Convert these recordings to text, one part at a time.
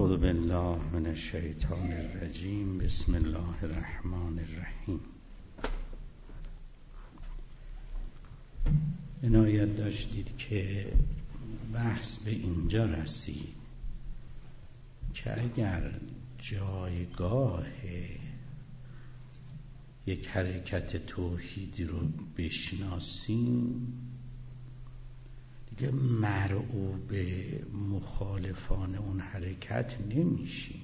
اعوذ بالله من الشیطان الرجیم. بسم الله الرحمن الرحیم. عنایت داشتید که بحث به اینجا رسید که اگر جایگاه یک حرکت توحیدی رو بشناسیم دیگه مرعوب مخالفان اون حرکت نمیشیم،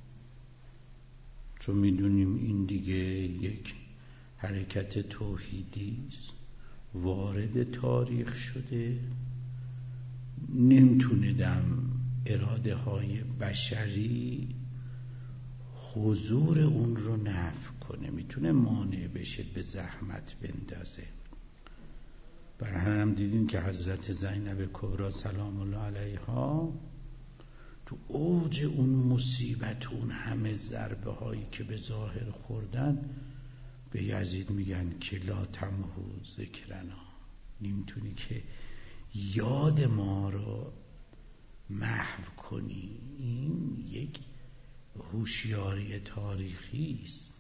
چون میدونیم این دیگه یک حرکت توحیدی است، وارد تاریخ شده، نمیتونه در اراده های بشری حضور اون رو نفی کنه، میتونه مانع بشه، به زحمت بندازه. برای هم دیدین که حضرت زینب کبری سلام الله علیها تو اوج اون مصیبت، اون همه ضربه هایی که به ظاهر خوردن، به یزید میگن که لا تمحو ذکرنا، نمیتونی که یاد ما رو محو کنی. این یک هوشیاری تاریخی است.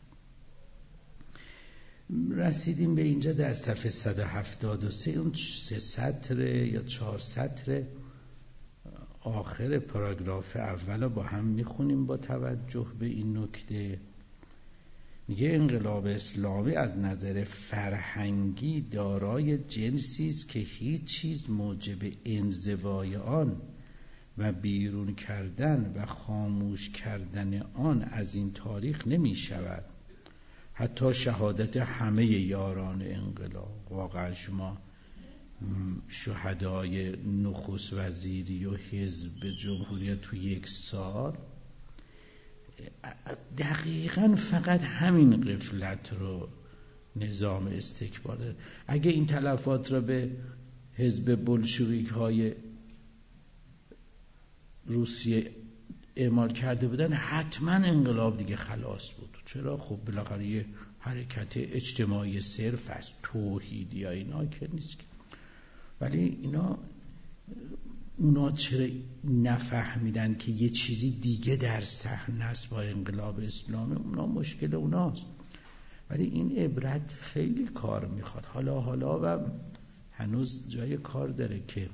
رسیدیم به اینجا در صفحه 173، اون 3 سطر یا 4 سطر آخر پاراگراف اول با هم میخونیم با توجه به این نکته. میگه انقلاب اسلامی از نظر فرهنگی دارای جنسی است که هیچ چیز موجب انزوای آن و بیرون کردن و خاموش کردن آن از این تاریخ نمی شود. حتی شهادت همه یاران انقلاب، واقعا شما شهدای نخست وزیری و حزب جمهوریت تو یک سال دقیقاً فقط همین غفلت رو نظام استکبار داره. اگه این تلفات را به حزب بلشویک های روسیه اعمال کرده بودن، حتما انقلاب دیگه خلاص بود. چرا؟ خب بالاخره یه حرکت اجتماعی صرف از توحیدی یا اینا که نیست. ولی اونا چرا نفهمیدن که یه چیزی دیگه در صحنه است با انقلاب اسلامی؟ اونا مشکل اوناست. ولی این عبرت خیلی کار میخواد. حالا و هنوز جای کار داره که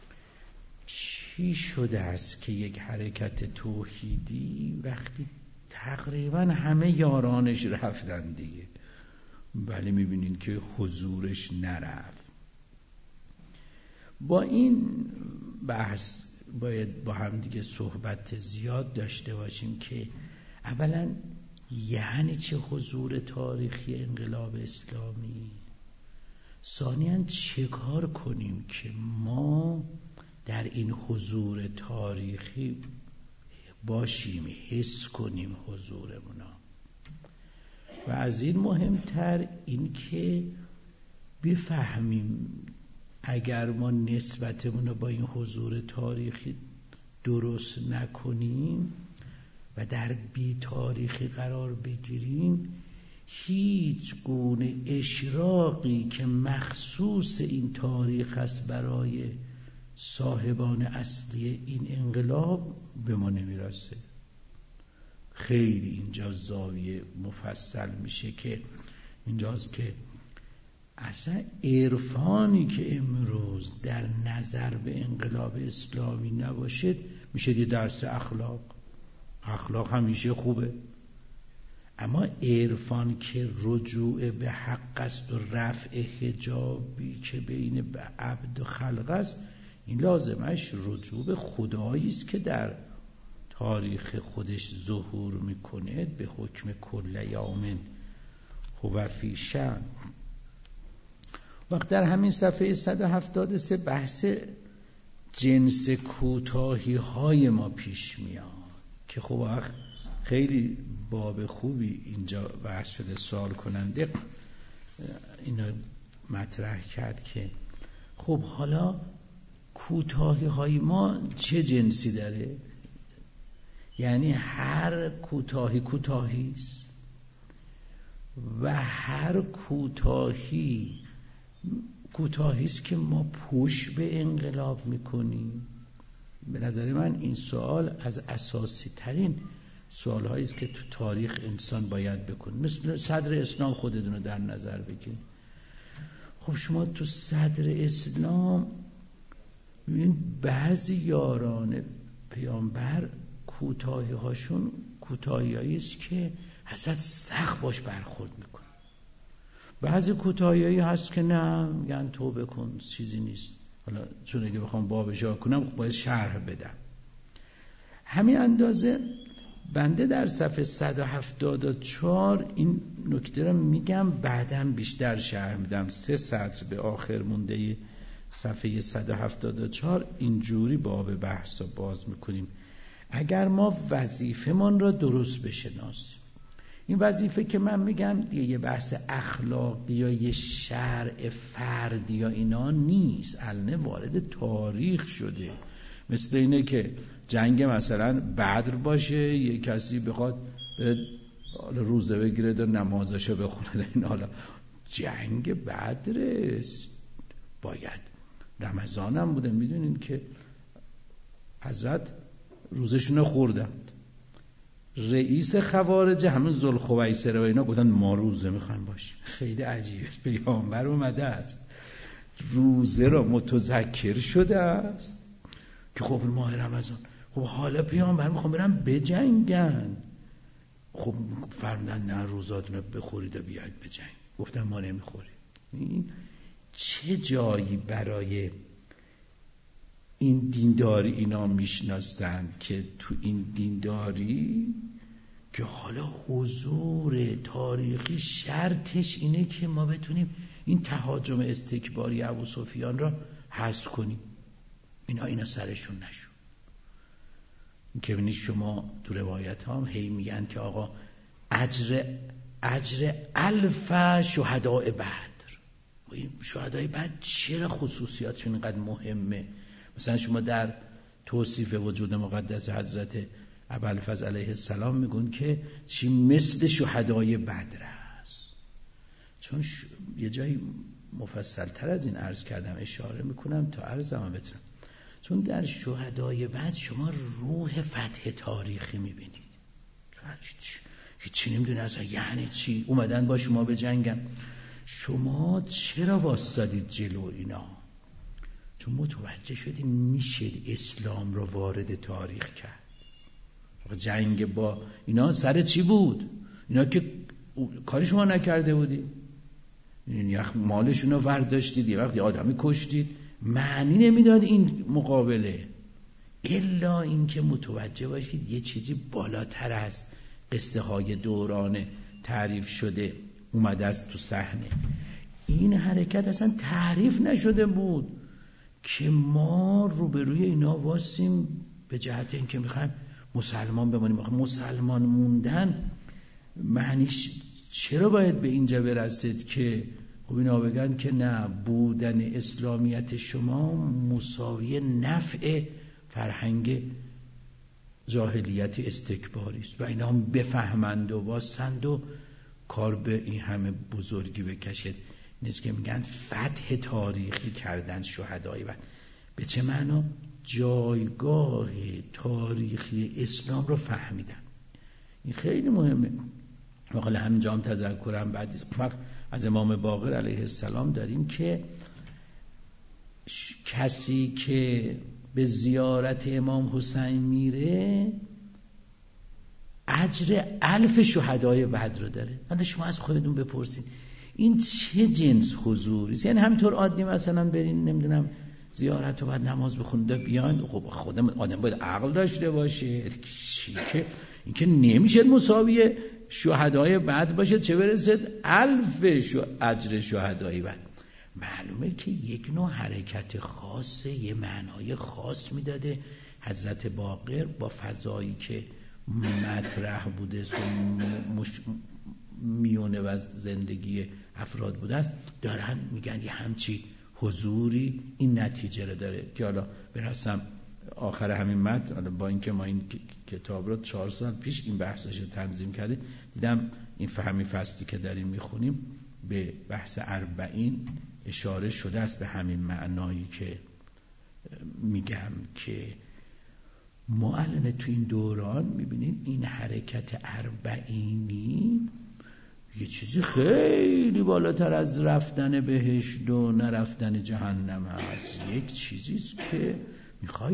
چی شده است که یک حرکت توحیدی وقتی تقریبا همه یارانش رفتن دیگه، ولی میبینین که حضورش نرفت. با این بحث باید با هم دیگه صحبت زیاد داشته باشیم که اولا یعنی چه حضور تاریخی انقلاب اسلامی، ثانیاً چه کار کنیم که ما در این حضور تاریخی باشیم، حس کنیم حضورمونا، و از این مهمتر این که بفهمیم اگر ما نسبتمون رو با این حضور تاریخی درست نکنیم و در بی تاریخی قرار بگیریم، هیچ گونه اشراقی که مخصوص این تاریخ است برای صاحبان اصلی این انقلاب به ما نمیرسه. خیلی اینجا زاویه مفصل میشه که اینجاست که اصلا عرفانی که امروز در نظر به انقلاب اسلامی نباشد میشه یه درس اخلاق همیشه خوبه، اما عرفان که رجوع به حق است و رفع حجابی که بین عبد و خلق است، این لازمش رجوع به خدایی است که در تاریخ خودش ظهور میکنه به حکم کل یوم هو فی شأن. وقت در همین صفحه 173 بحث جنس کوتاهی های ما پیش میاد که خب خیلی باب خوبی اینجا بحث شده. سوال کننده اینو مطرح کرد که خب حالا کوتاهی های ما چه جنسی داره؟ یعنی هر کوتاهی است و هر کوتاهی است که ما پوش به انقلاب میکنیم، به نظر من این سوال از اساسی ترین سوال هایی است که تو تاریخ انسان باید بکنه. مثل صدر اسلام خودتون رو در نظر بگیرید. خب شما تو صدر اسلام ببینید بعضی یاران پیامبر کوتاهی هاشون کوتاهی هایی است که حضرت سخت باش برخورد میکنه. بعضی کوتاهی هایی هست که نه میگن توبه کن چیزی نیست. حالا چون اگه بخوام بابشا کنم باید شرح بدم. همین اندازه بنده در صفحه 174 این نکته رو میگم، بعداً بیشتر شرح میدم. 3 سطر به آخر مونده صفحه 174 اینجوری باب بحث رو باز میکنیم. اگر ما وظیفه‌مان را درست بشناسیم، این وظیفه که من میگم یه بحث اخلاقی یا یه شرع فردی یا اینا نیست، الان وارد تاریخ شده. مثل اینه که جنگ مثلا بدر باشه، یه کسی بخواد روزه بگیره و نمازشو بخونه، این حالا جنگ بدر باید رمضان هم بوده. میدونین که حضرت روزشون خوردند. رئیس خوارج همون ذوالخویسره و اینا گفتن ما روزه میخوایم باشیم. خیلی عجیبه، پیامبر اومده است روزه را متذکر شده است که خب ماه رمضان، خب حالا پیامبر میخوام برن بجنگن، خب فرمودن نه روزاتون رو بخورید و بیاید بجنگ. گفتن ما نمیخوریم. این چه جایی برای این دینداری اینا میشناسند که تو این دینداری که حالا حضور تاریخی شرطش اینه که ما بتونیم این تهاجم استکباری ابوسفیان را حذف کنیم. اینا سرشون نشون. که ببینید شما تو روایت هم هی میگن که آقا اجر 1000 شهداء بدر. شهدای بدر چرا خصوصیاتشون اینقدر مهمه؟ مثلا شما در توصیف وجود مقدس حضرت ابوالفضل علیه السلام میگن که چی مثل شهدای بدر است. چون یه جایی مفصل تر از این عرض کردم، اشاره میکنم تا عرضم بتونم. چون در شهدای بدر شما روح فتح تاریخی میبینید. هیچی نمیدونه اصلا یعنی چی اومدن با شما به جنگن. شما چرا واسادید جلو اینا؟ چون متوجه شدیم میشه اسلام رو وارد تاریخ کرد. جنگ با اینا سر چی بود؟ اینا که کاری شما نکرده بودید، یه مالشون رو ورداشتید، یه وقت یه آدمی کشتید، معنی نمیداد این مقابله، الا این که متوجه باشید یه چیزی بالاتر از قصه های دوران تعریف شده اومده است تو صحنه. این حرکت اصلا تعریف نشده بود که ما روبروی اینا واسیم به جهت این که میخوایم مسلمان بمانیم. مسلمان موندن معنیش چرا باید به اینجا برسید که خب اینا بگن که نه، بودن اسلامیت شما مساوی نفع فرهنگ جاهلیت استکباری است و اینا هم بفهمند و واسند و کار به این همه بزرگی بکشید. نیست که میگن فتح تاریخی کردن شهدای و به چه معنا؟ جایگاه تاریخی اسلام رو فهمیدن. این خیلی مهمه. واقعا همینجا هم تذکرم بعد از امام باقر علیه السلام داریم که کسی که به زیارت امام حسین میره اجر 1000 شهدای بدر رو داره. حالا شما از خودتون بپرسید این چه جنس حضوری است؟ یعنی همینطور عادی مثلا برین نمیدونم زیارت و بعد نماز بخونید و بیاین. خب خودم آدم باید عقل داشته باشه که این که نمیشه مساوی شهدای بدر باشه، چه برسد 1000 اجر شهدای بدر. معلومه که یک نوع حرکت خاصه، یه معنای خاص میداده. حضرت باقر با فضایی که مطرح بوده میونه و زندگی افراد بوده است، دارن میگن یه همچی حضوری این نتیجه رو داره که حالا برسم آخر همین متن. حالا با اینکه ما این کتاب رو 4 سال پیش این بحثش رو تنظیم کردیم، دیدم این فهمی فصلی که داریم میخونیم به بحث 40 اشاره شده است به همین معنایی که میگم که ما الان تو این دوران میبینید این حرکت اربعینی یه چیزی خیلی بالاتر از رفتن بهشت و نرفتن جهنم هست. یک چیزیست که میخوای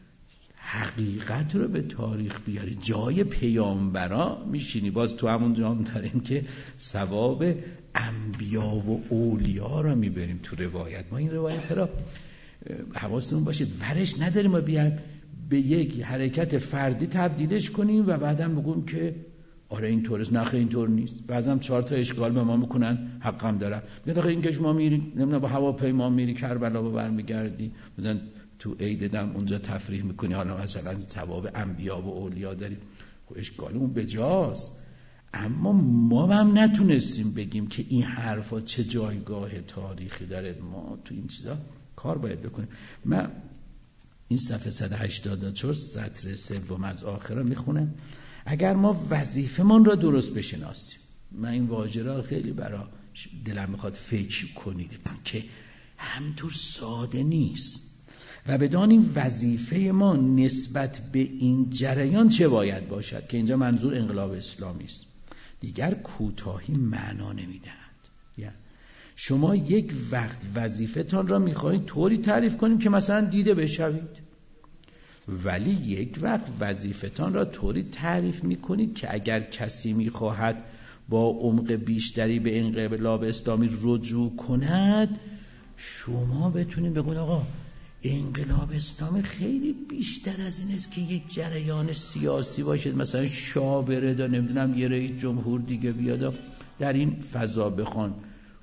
حقیقت رو به تاریخ بیاری، جای پیامبرا میشینی. باز تو همون جا هم داریم که ثواب انبیا و اولیا رو میبریم تو روایت. ما این روایت را حواستون باشه ورش نداریم ما بیایم به یک حرکت فردی تبدیلش کنیم و بعدم بگیم که آره اینطوره. نه اینطور نیست. بعضم 4 تا اشکال به ما میکنن، حقم دارن. میگن آخه این که شما میری نمیدونم با هواپیما میری کربلا و برمیگردی، مثلا تو عید دم اونجا تفریح میکنی، حالا مثلا ثواب انبیا و اولیا داری. خب اشکال اون بجاست. اما ما هم نتونستیم بگیم که این حرفا چه جایگاه تاریخی داره. ما تو این چیزا کار باید بکنیم. من این صفحه 184 سطر 3 از آخر میخونم. اگر ما وظیفه‌مان را درست بشناسیم، من این واژه را خیلی برای دلم میخواد فکر کنید که همینطور ساده نیست و بدانیم وظیفه ما نسبت به این جریان چه باید باشد، که اینجا منظور انقلاب اسلامی است. دیگر کوتاهی معنا نمیدهد. یعنی شما یک وقت وظیفتان را میخواهید طوری تعریف کنیم که مثلا دیده بشوید، ولی یک وقت وظیفتان را طوری تعریف میکنید که اگر کسی میخواهد با عمق بیشتری به انقلاب اسلامی رجوع کند، شما بتونید بگید آقا انقلاب اسلامی خیلی بیشتر از این است که یک جریان سیاسی باشد، مثلا شاه بره نمیدونم یه رئیس جمهور دیگه بیاد در این فضا بخوان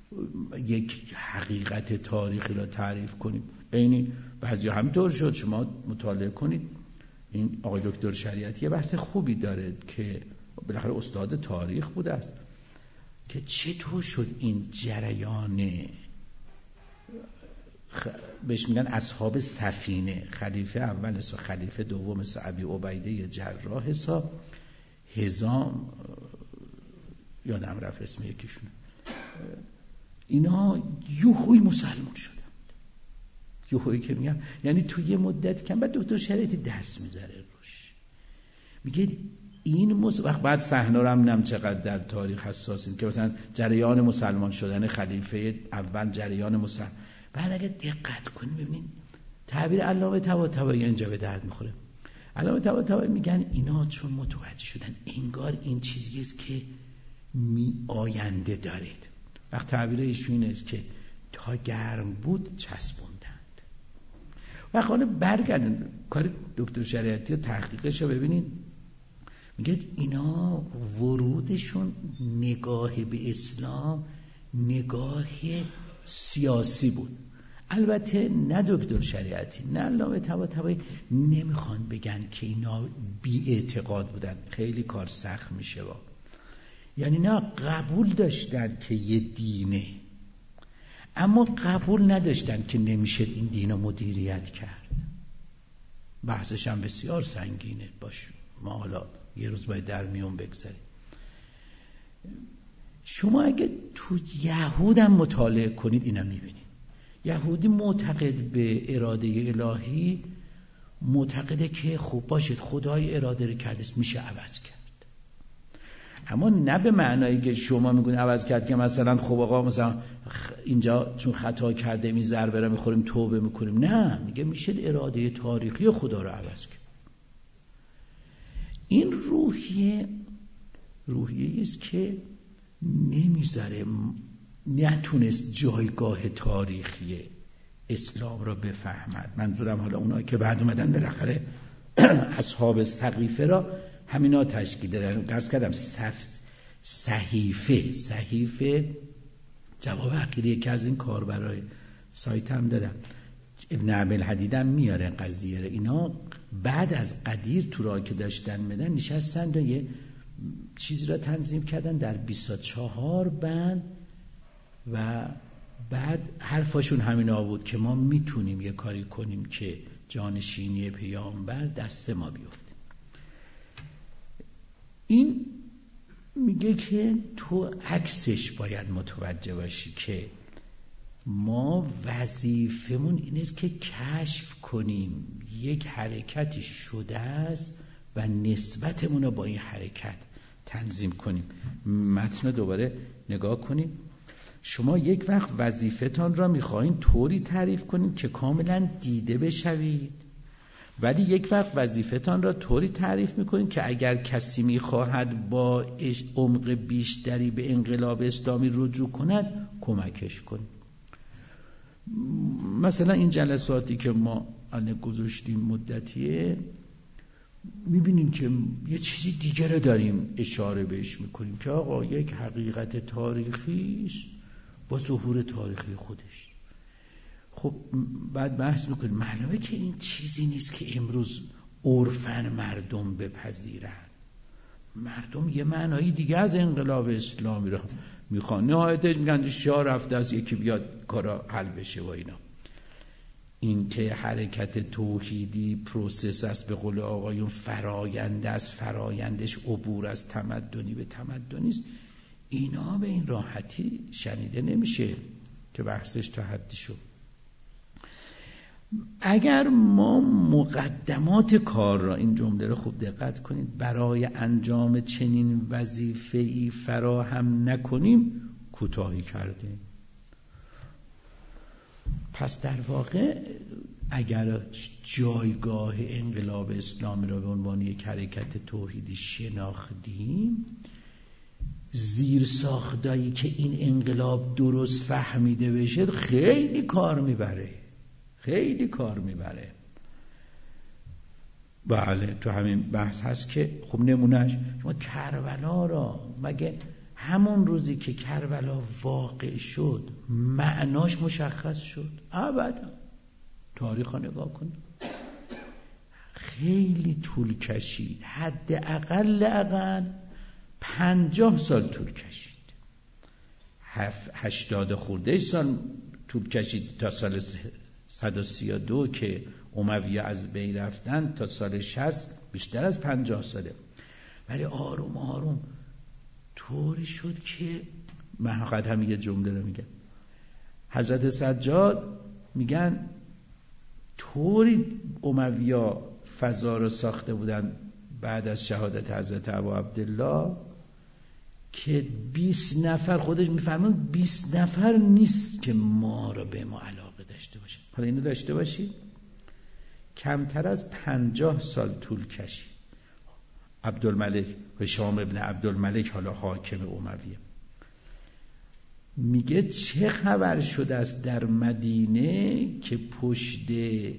یک حقیقت تاریخی را تعریف کنیم. اینی بعضی همینطور شد. شما مطالعه کنید، این آقای دکتر شریعتی یه بحث خوبی داره که بالاخره استاد تاریخ بوده است که چطور شد این جریان بهش میگن اصحاب سفینه، خلیفه اول حساب، خلیفه دوم حساب، ابی عبیده جراح حساب، حزام یادم رفت اسم یکیشون، اینا یوهوی مسلمان شدند. یوهوی که میگم یعنی توی یه مدت کم. بعد دکتر شریعتی دست میذاره روش، میگه این وقت بعد صحنه رو هم چقدر در تاریخ حساسیم که مثلا جریان مسلمان شدن خلیفه اول، جریان مسلمان. بعد اگه دقت کنیم ببینید تعبیر علامه طباطبایی اینجا به درد میخوره. علامه طباطبایی میگن اینا چون متوجه شدن انگار این چیزی است که آینده دارید. وقت تعبیر ایشون اینه که تا گرم بود چسبوندند. و حالا برگردن کار دکتر شریعتی و تحقیقش رو ببینید. میگه اینا ورودشون نگاه به اسلام نگاه سیاسی بود. البته نه دکتر شریعتی نه علامه طباطبایی نمیخوان بگن که اینا بی اعتقاد بودن، خیلی کار سخت میشه با. یعنی نه قبول داشتن که یه دینه، اما قبول نداشتن که نمیشه این دینو مدیریت کرد. بحثش هم بسیار سنگینه. باش ما حالا یه روز باید در میون بگذاریم. شما اگه تو یهود هم مطالعه کنید اینا میبینید. یهودی معتقد به اراده الهی، معتقده که خوب باشید خدای اراده رو کرده میشه عوض کرد. اما نه به معنایی که شما میگونید عوض کرد که مثلا خب آقا مثلا اینجا چون خطا کرده می ضربه رو میخوریم توبه میکنیم. نه، میگه میشه اراده تاریخی خدا رو عوض کرد. این روحیه است که نمیذاره، نتونست جایگاه تاریخی اسلام را بفهمد. منظورم حالا اونایی که بعد اومدن بالاخره اصحاب سقیفه را همینا تشکیل دادن. درس کردم صحیفه جواب عقیلی که از این کاربرای سایت هم دادم. ابن عبدالحدید هم میاره قضیه را. اینا بعد از قدیر تو راه که داشتن میدن نشستن و یه چیزی را تنظیم کردن در 24 بند و بعد حرفاشون همینا بود که ما میتونیم یه کاری کنیم که جانشینی پیامبر دست ما بیفته. این میگه که تو عکسش باید متوجه باشی که ما وظیفمون این است که کشف کنیم یک حرکتی شده است و نسبتمون رو با این حرکت تنظیم کنیم. متن دوباره نگاه کنیم. شما یک وقت وظیفتان را میخواهید طوری تعریف کنید که کاملا دیده بشوید، ولی یک وقت وظیفتان را طوری تعریف میکنید که اگر کسی میخواهد با عمق بیشتری به انقلاب اسلامی رجوع کند کمکش کنید. مثلا این جلساتی که ما الان گذاشتیم مدتیه، میبینیم که یه چیزی دیگه رو داریم اشاره بهش میکنیم که آقا یک حقیقت تاریخیش با ظهور تاریخی خودش. خب بعد بحث میکنیم معلومه که این چیزی نیست که امروز عرفاً مردم بپذیرن. مردم یه معنایی دیگه از انقلاب اسلامی رو میخوان. نهایتش میگن شاه رفته از یکی بیاد کارا حل بشه و اینا. این که حرکت توحیدی پروسس است، به قول آقایون فرایند است، فرایندش عبور از تمدنی به تمدنی است، اینا به این راحتی شنیده نمیشه که بحثش تا حدی شد. اگر ما مقدمات کار را، این جمله رو خوب دقت کنید، برای انجام چنین وظیفه‌ای فراهم نکنیم کوتاهی کردیم. پس در واقع اگر جایگاه انقلاب اسلامی را به عنوان یک حرکت توحیدی شناختیم، زیر ساختایی که این انقلاب درست فهمیده بشه خیلی کار میبره، خیلی کار میبره. بله تو همین بحث هست که خب نمونهش شما کربلا را، مگه همون روزی که کربلا واقع شد معناش مشخص شد؟ ابدا. تاریخ رو نگاه کن، خیلی طول کشید، حداقل 50 سال طول کشید، 80 خورده سال طول کشید تا سال 132 که امویه از بین رفتن تا سال 60 بیشتر از 50 ساله. ولی آروم آروم طوری شد که من فقط هم یه جمله رو میگم. حضرت سجاد میگن طوری امویه فضا رو ساخته بودن بعد از شهادت حضرت ابا عبدالله که 20 نفر، خودش میفرمون 20 نفر نیست که ما رو به ما علاقه داشته باشه. حالا اینو داشته باشید کمتر از 50 سال طول کشید. عبدالملک هشام ابن عبدالملک، حالا حاکم امویه، میگه چه خبر شده است در مدینه که پشت،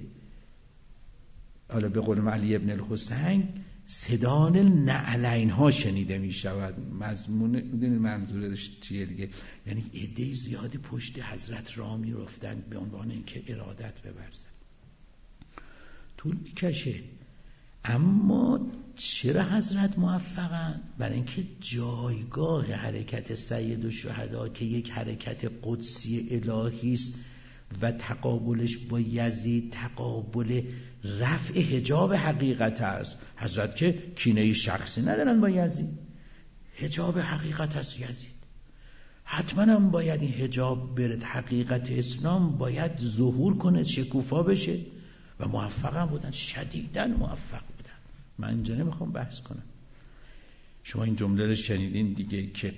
حالا به قول علی ابن الحسین، صدان نعلین ها شنیده می شود. مضمون میدونید منظورش چیه دیگه؟ یعنی عده زیادی پشت حضرت را می رفتن به عنوان اینکه ارادت ببرزن. طول میکشه. اما چرا حضرت موفقن؟ برای اینکه جایگاه حرکت سید الشهدا که یک حرکت قدسی الهی است و تقابلش با یزید تقابل رفع حجاب حقیقت است. حضرت که کینه شخصی ندارن با یزید، حجاب حقیقت است یزید. حتما هم باید این حجاب برد، حقیقت اسلام باید ظهور کنه، شکوفا بشه و موفق هم بودن، شدیداً موفق بودن. من اینجا نمیخوام بحث کنم. شما این جمله رو شنیدین دیگه که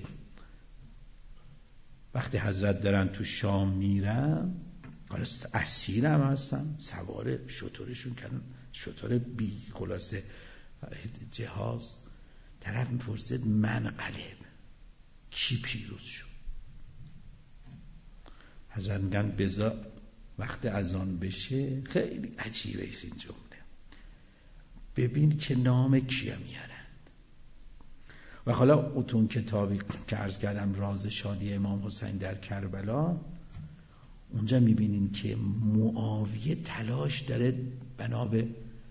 وقتی حضرت دارن تو شام میرن، حالا اسیر هم هستن، سوار شترشون کردن، شتر بی خلاصه جهاز، طرف میپرسید من غلب، کی پیروز شد؟ حضرت میگن بذار وقت اذان بشه. خیلی عجیبه این جمله. ببین که نام کیا میارند. و حالا اتون کتابی که عرض کردم راز شادی امام حسین در کربلا، اونجا میبینین که معاویه تلاش داره بنا به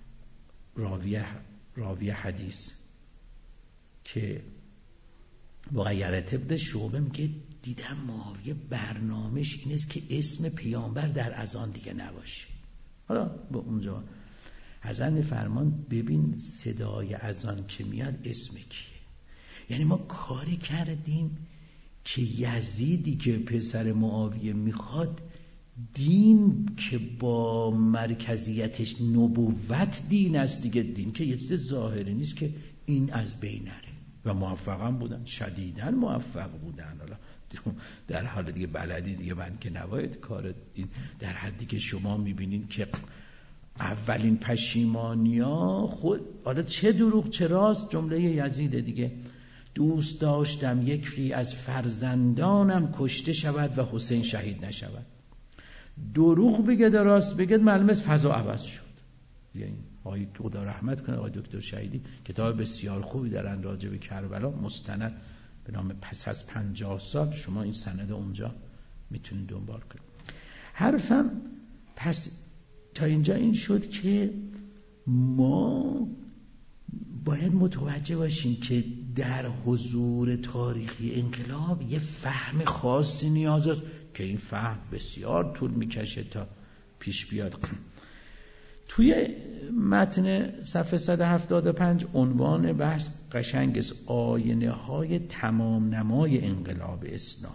راوی حدیث که مغیرت ابن شعبه میگه دیدم معاویه برنامهش این است که اسم پیامبر در اذان دیگه نباشه. حالا به اونجا حضرت میفرمان ببین صدای اذان که میاد اسم کیه. یعنی ما کاری کردیم که یزیدی که پسر معاویه میخواد دین که با مرکزیتش نبوت دین است دیگه، دین که یه چیز ظاهری نیست که این از بین نره. و موفق هم بودن، شدیداً موفق بودن. حالا در حال دیگه بلدی دیگه، من که نباید کار این در حدی که شما میبینین که اولین پشیمانیا خود، حالا چه دروغ چه راست، جمله یزید دیگه، دوست داشتم یکی از فرزندانم کشته شود و حسین شهید نشود. دروغ بگه در راست بگه، معلومه فضا عوض شد. یعنی آقای خدا رحمت کنه آقای دکتر شهیدی کتاب بسیار خوبی دارن راجع به کربلا، مستند به نام پس از 50 سال. شما این سند اونجا میتونید دنبال کنید. حرفم پس تا اینجا این شد که ما باید متوجه باشیم که در حضور تاریخی انقلاب یه فهم خاصی نیاز است که این فهم بسیار طول میکشه تا پیش بیاد. توی متن صفحه 175 عنوان بحث قشنگ است: آینه های تمام نمای انقلاب اسلامی.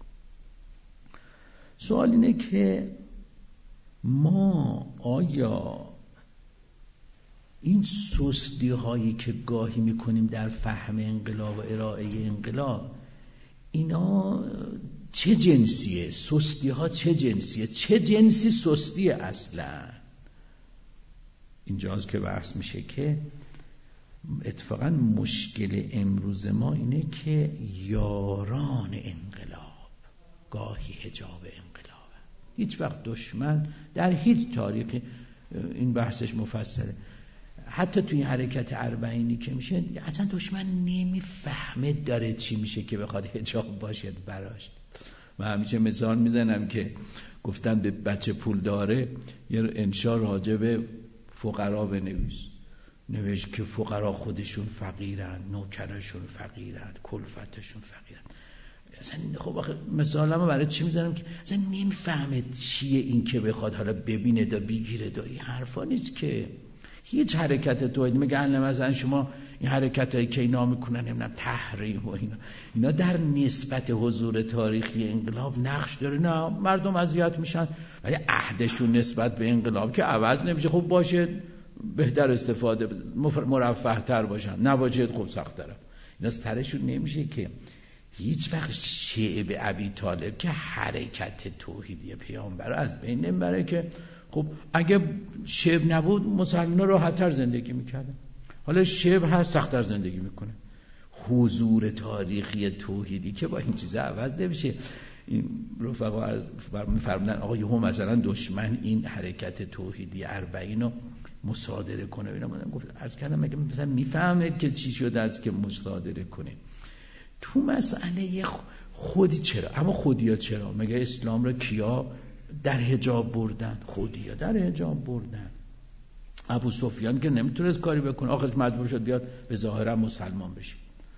سوال اینه که ما آیا این سستی هایی که گاهی میکنیم در فهم انقلاب و ارائه انقلاب، اینا چه جنسیه؟ سستی ها چه جنسیه؟ چه جنسی سستیه اصلا؟ اینجاست که بحث میشه که اتفاقا مشکل امروز ما اینه که یاران انقلاب گاهی حجاب انقلابه. هیچ وقت دشمن در هیچ تاریخی، این بحثش مفصله، حتی توی حرکت اربعینی که میشه اصلا دشمن نمیفهمه داره چی میشه که بخواد حجاب باشد براش. من همیشه مثال میزنم که گفتن به بچه پول داره یه انشا راجع به فقرا بنویس، نوشت که فقرا خودشون فقیرن، نوکرشون فقیرن، کلفتشون فقیرن. اصلا خب آخه مثالمو برای چی میزنم که اصلا نمیفهمه چیه این که بخواد حالا ببینه دا بگیره دا. این حرفا نیست که هیچ حرکت توحید میگن مثلا شما این حرکتایی که اینا میکنن نمیدونم تحریم و اینا در نسبت حضور تاریخی انقلاب نقش داره. نه، مردم اذیت میشن ولی عهدشون نسبت به انقلاب که عوض نمیشه. خب باشه بهتر استفاده مرفه تر باشن، نباشه خب سخت تر. اینا سرشون نمیشه که هیچ وقت شعب ابی طالب که حرکت توحیدی پیامبر از بین نمیبره که خب اگه شعب نبود مسلمان‌ها راحت‌تر زندگی میکردن. حالا شعب هست سخت‌تر زندگی میکنه. حضور تاریخی توحیدی که با این چیزا عوض نمیشه. این رفقا از میفرمودن آقا یهو مثلا دشمن این حرکت توحیدی اربعین رو مصادره کنه. اینا من گفت عرض کردم مگه مثلا میفهمید که چی شده است که مصادره کنه؟ تو مسئله خودی چرا؟ اما خودیا چرا؟ مگه اسلام را کیا در حجاب بردن؟ خودیا در حجاب بردن. ابو سفیان که نمیتونست کاری بکنه آخرش مجبور شد بیاد به ظاهرا مسلمان بشه.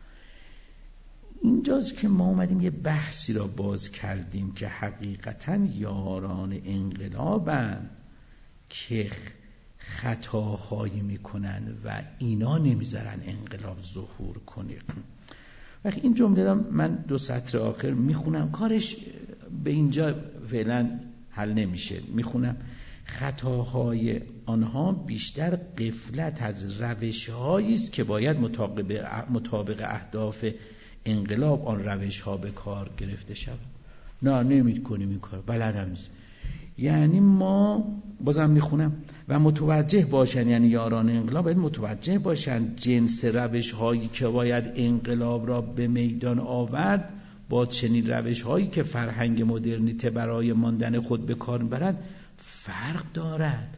اینجاست که ما اومدیم یه بحثی را باز کردیم که حقیقتا یاران انقلابن که خطاهایی میکنن و اینا نمیذارن انقلاب ظهور کنه. وقتی این جمله را من 2 سطر آخر میخونم، کارش به اینجا فعلا حل نمیشه. میخونم: خطاهای آنها بیشتر غفلت از روش‌هایی است که باید مطابق اهداف انقلاب آن روش‌ها به کار گرفته شود. نه نمی‌کنیم این کار، بلدم نیست. یعنی ما بازم میخونم و متوجه باشن، یعنی یاران انقلاب باید متوجه باشن جنس روش‌هایی که باید انقلاب را به میدان آورد با چنین روش‌هایی که فرهنگ مدرنیته برای ماندن خود به کار می‌برد فرق دارد.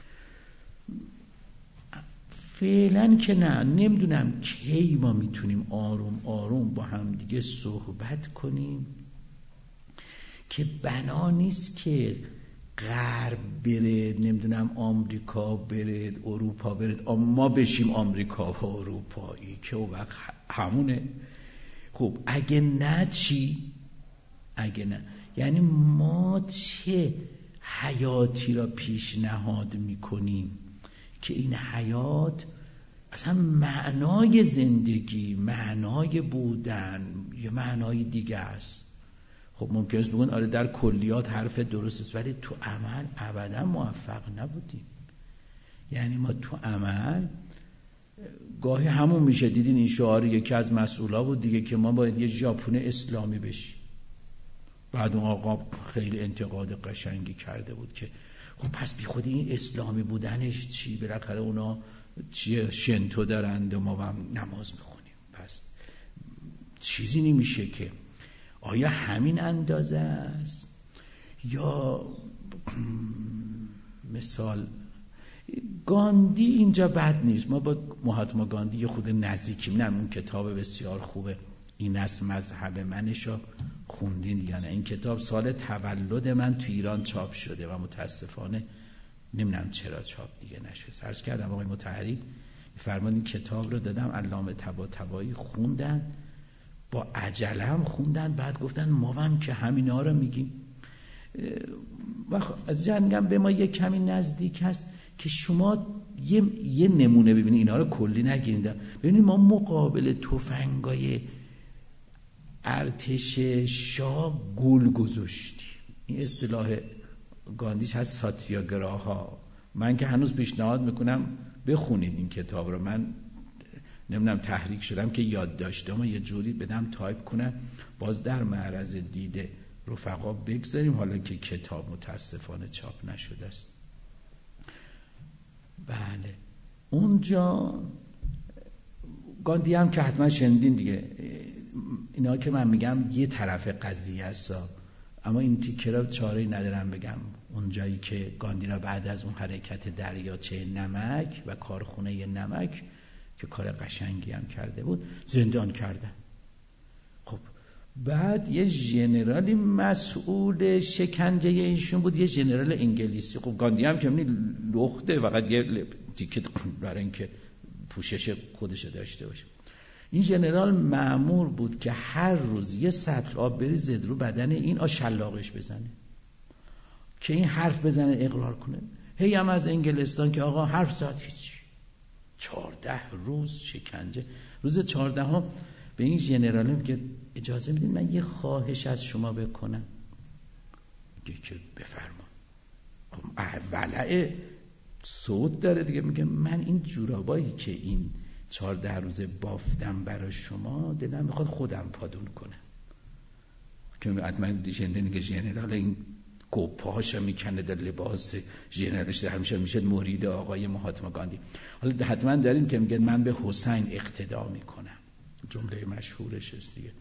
فعلا که نه، نمیدونم کی ما میتونیم آروم آروم با هم دیگه صحبت کنیم که بنا نیست که غرب بره، نمیدونم آمریکا بره، اروپا بره، ما بشیم آمریکا و اروپایی که او وقت همونه. خب اگه نه چی؟ اگه نه یعنی ما چه حیاتی را پیشنهاد میکنیم که این حیات اصلا معنای زندگی، معنای بودن، یه معنای دیگه است. خب ممکنه است بگن آره در کلیات حرف درست است، ولی تو عمل ابدا موفق نبودیم. یعنی ما تو عمل گاهی همون میشه، دیدین این شعار یکی از مسئولا بود دیگه که ما باید یه ژاپن اسلامی بشیم. بعد اون آقا خیلی انتقاد قشنگی کرده بود که خب پس بی خودی این اسلامی بودنش چی؟ بالاخره اونا چیه شنتو دارند و ما هم نماز میخونیم، پس چیزی نمیشه که. آیا همین اندازه است؟ یا مثال گاندی اینجا بد نیست، ما با مهاتما گاندی یه خود نزدیکیم. نه اون کتاب بسیار خوبه این از مذهب منشو خوندین دیگه نه؟ این کتاب سال تولد من تو ایران چاپ شده و متاسفانه نمیدونم چرا چاپ دیگه نشد. عرض کردم آقای مطهری فرمان این کتاب رو دادم، علامه طباطبایی خوندن، با عجله هم خوندن، بعد گفتن ما هم که همینا رو میگیم. و از جنگم به ما یه کمی نزدیک هست که شما یه نمونه ببینید، اینا رو کلی نگیرید. ببینید ما مقابل تفنگای ارتش شاه گل گذاشتیم. این اصطلاح گاندیش هست ساتیاگراها. من که هنوز پیشنهاد میکنم بخونید این کتاب رو. من نمیدونم تحریک شدم که یاد داشتم یه جوری بدم تایپ کنم، باز در معرض دید رفقا بگذاریم، حالا که کتاب متاسفانه چاپ نشده است. بله اونجا گاندی هم که حتما شنیدین دیگه. اینا که من میگم یه طرف قضیه است، اما این تیکه را چاره‌ای ندارم بگم. اونجایی که گاندی را بعد از اون حرکت دریاچه نمک و کارخونه نمک که کار قشنگی هم کرده بود زندان کردن. خب بعد یه ژنرالی مسئول شکنجه ایشون بود، یه ژنرال انگلیسی. خب گاندی هم که لخته، فقط یه تیکه برای اینکه پوشش خودش داشته باشه. این ژنرال مأمور بود که هر روز یه سطل آب بریزه رو بدن این شلاقش بزنه که این حرف بزنه اقرار کنه. هی هم از انگلستان که آقا حرف زد هیچی. 14 روز شکنجه. روز 14 ها به این ژنرال میگه اجازه میدین من یه خواهش از شما بکنم؟ میگه که بفرما. ولع صوت داره دیگه. میگه من این جورابایی که این 14 روزه بافتم برای شما دلم میخواد خودم پادون کنم. که حتما دیگه ژنرال این گوپاهاشو میکنه در لباس ژنرالش، در همیشه میشه مرید آقای مهاتما گاندی. حالا حتما دارین که میگه من به حسین اقتدا میکنم، جمله مشهورش است دیگه.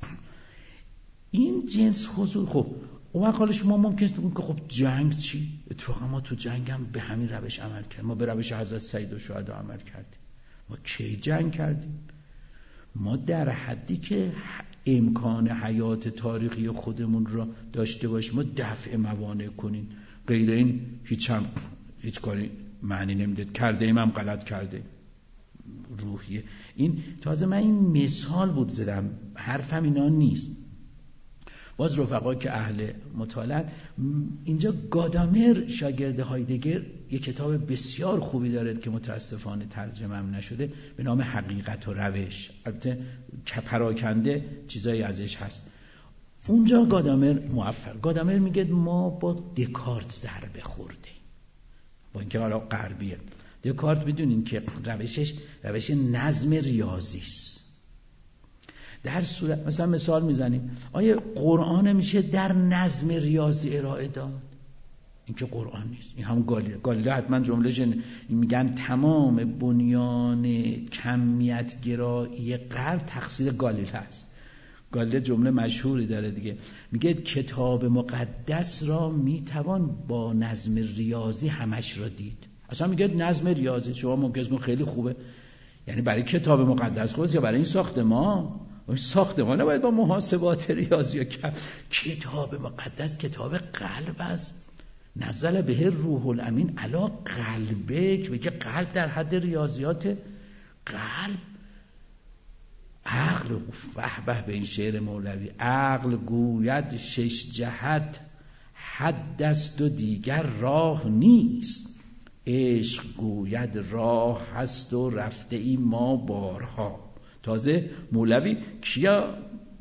این جنس حضور. خب اون وقت حالا شما ممکنه بگید که خب جنگ چی؟ اتفاقا ما تو جنگ هم به همین روش عمل کردیم. ما به روش حضرت سید الشهدا عمل کردیم. ما کی جنگ کردیم؟ ما در حدی که امکان حیات تاریخی خودمون را داشته باشیم ما دفع موانع کنین، غیر این هیچ کاری معنی نمیده. کرده ایم هم غلط کرده. روحیه این تازه من این مثال بود زدم، حرفم اینا نیست. باز رفقا که اهل مطالعه، اینجا گادامر شاگرد هایدگر یک کتاب بسیار خوبی دارد که متاسفانه ترجمه هم نشده به نام حقیقت و روش. البته پراکنده چیزایی ازش هست. اونجا گادامر موفق. گادامر میگه ما با دکارت ضربه خورده، با اینکه حالا غربیه. دکارت میدونین که روش نظم ریاضی است. در صورت مثلا مثال میزنیم آیا قرآن میشه در نظم ریاضی ارائه داد؟ این که قرآن نیست. این هم گالیله حتما جمله میگن تمام بنیان کمیت گرایی غرب تقصیر گالیله است. گالیله جمله مشهوری داره دیگه، میگه کتاب مقدس را میتوان با نظم ریاضی همش را دید. اصلا میگه نظم ریاضی شما ممکنه خیلی خوبه، یعنی برای کتاب مقدس خودش یا برای این ساختمان نباید با محاسبات ریاضی کرد. کتاب مقدس کتاب قلب است. نزل به روح الامین علی قلبک. میگه قلب در حد ریاضیات. قلب عقل به به این شعر مولوی، عقل گوید 6 جهت حد است و دیگر راه نیست، عشق گوید راه هست و رفته ای ما بارها. تازه مولوی کیا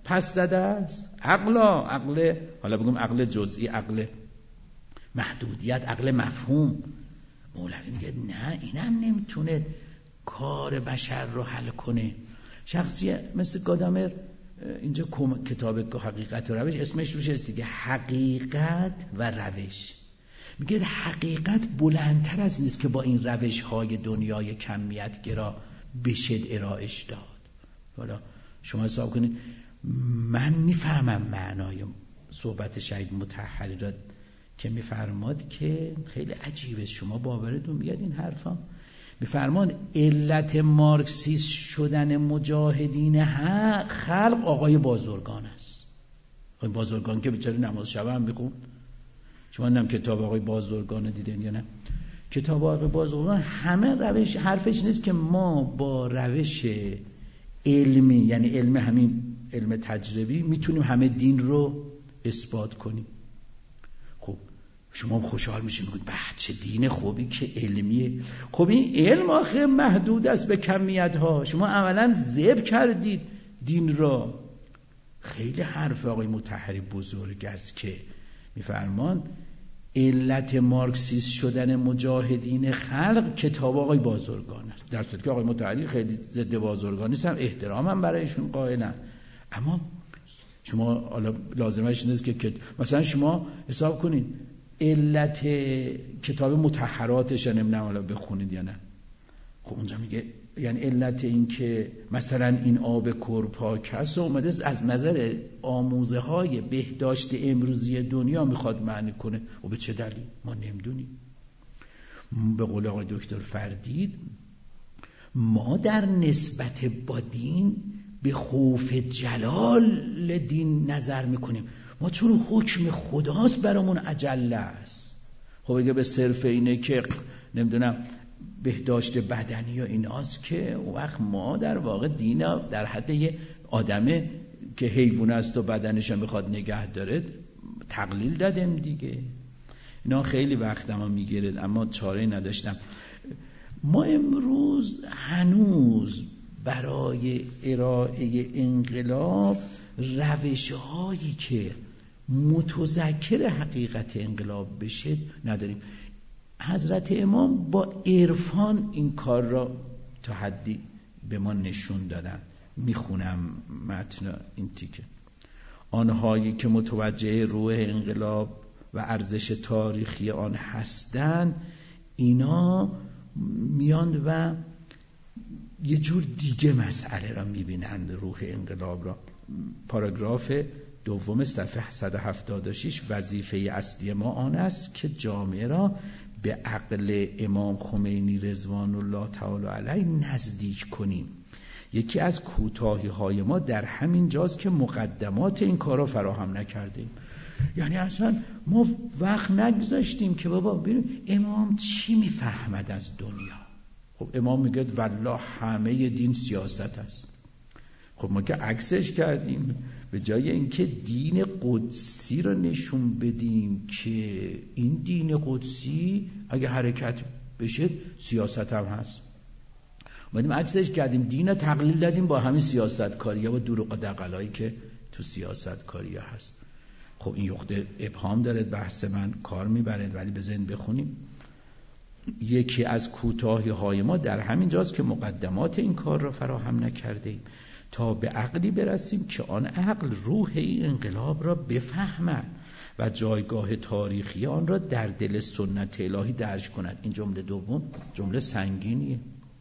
پس داده است. عقل، حالا بگم عقل جزئی، عقل محدودیت، عقل مفهوم. مولوی میگه نه، اینم نمیتونه کار بشر رو حل کنه. شخصی مثل گادامر اینجا کتاب حقیقت و روش اسمش روش هست دیگه، حقیقت و روش. میگه حقیقت بلندتر از نیست که با این روش های دنیای کمیت گرا بشه ارائهش داد. حالا شما حساب کنید، من میفهمم معنای صحبت شهید مطهری را که میفرماد که خیلی عجیبه، شما باورتون بیاد این حرفا، میفرماد علت مارکسیست شدن مجاهدین خلق آقای بازرگان است. آقای بازرگان که بیچاره نماز شب هم میخوند. شما نم کتاب آقای بازرگان دیدین یا نه؟ کتاب آقای بازرگان همه روش، حرفش نیست که ما با روش علمی، یعنی علم همین علم تجربی، میتونیم همه دین رو اثبات کنیم. خب شما خوشحال میشین میگید چه دین خوبی که علمیه. خب این علم آخه محدود است به کمیت ها. شما اولا ذبح کردید دین را. خیلی حرف آقای مطهری بزرگ است که میفرمان علت مارکسیست شدن مجاهدین خلق کتاب آقای بازرگان است. در صورتی که آقای مطهری خیلی ضد بازرگان نیستم، احترامم برایشون قائلم، اما شما حالا لازمش نیست که مثلا شما حساب کنید علت کتاب مطهراتش نمیدونم حالا بخونید یا نه. خب اونجا میگه یعنی علت این که مثلا این آب کرپاک هست و اومده از نظر آموزه های بهداشت امروزی دنیا میخواد معنی کنه. و به چه دلیل؟ ما نمیدونیم. به قول آقای دکتر فردید، ما در نسبت با دین به خوف جلال دین نظر میکنیم. ما چون حکم خداست برامون اجله است. خب اگه به صرف اینه که نمیدونم بهداشت بدنی و ایناست که اون وقت ما در واقع دین در حد یه آدمه که حیوان است و بدنش هم میخواد نگه داره تقلیل دادیم دیگه. اینا خیلی وقتمو میگیرد اما چاره نداشتم. ما امروز هنوز برای ارائه انقلاب روش‌هایی که متذکر حقیقت انقلاب بشه نداریم. حضرت امام با عرفان این کار را تا حدی به ما نشون دادن. میخونم متن این تیکه. آنهایی که متوجه روح انقلاب و ارزش تاریخی آن هستند، اینا میان و یه جور دیگه مسئله را میبینند. روح انقلاب را، پاراگراف دوم صفحه 176، وظیفه اصلی ما آن است که جامعه را به عقل امام خمینی رضوان الله تعالی علیه نزدیک کنیم. یکی از کوتاهی‌های ما در همین جاست که مقدمات این کارا فراهم نکردیم. یعنی اصلا ما وقت نگذاشتیم که بابا ببینیم امام چی میفهمد از دنیا. خب امام میگه والله همه دین سیاست است. خب ما که عکسش کردیم، به جای اینکه دین قدسی رو نشون بدیم که این دین قدسی اگه حرکت بشه سیاست هم هست، اومدیم عکسش کردیم، دین رو تقلیل دادیم با همین سیاست کاری و دروغ و دغلایی که تو سیاست کاری هست. خب این نقطه ابهام داره، بحث من کار میبرد، ولی بزنین بخونیم. یکی از کوتاهی های ما در همین جاست که مقدمات این کار را فراهم نکردیم تا به عقلی برسیم که آن عقل روح این انقلاب را بفهمد و جایگاه تاریخی آن را در دل سنت الهی درج کند. این جمله دوم جمله سنگینیه.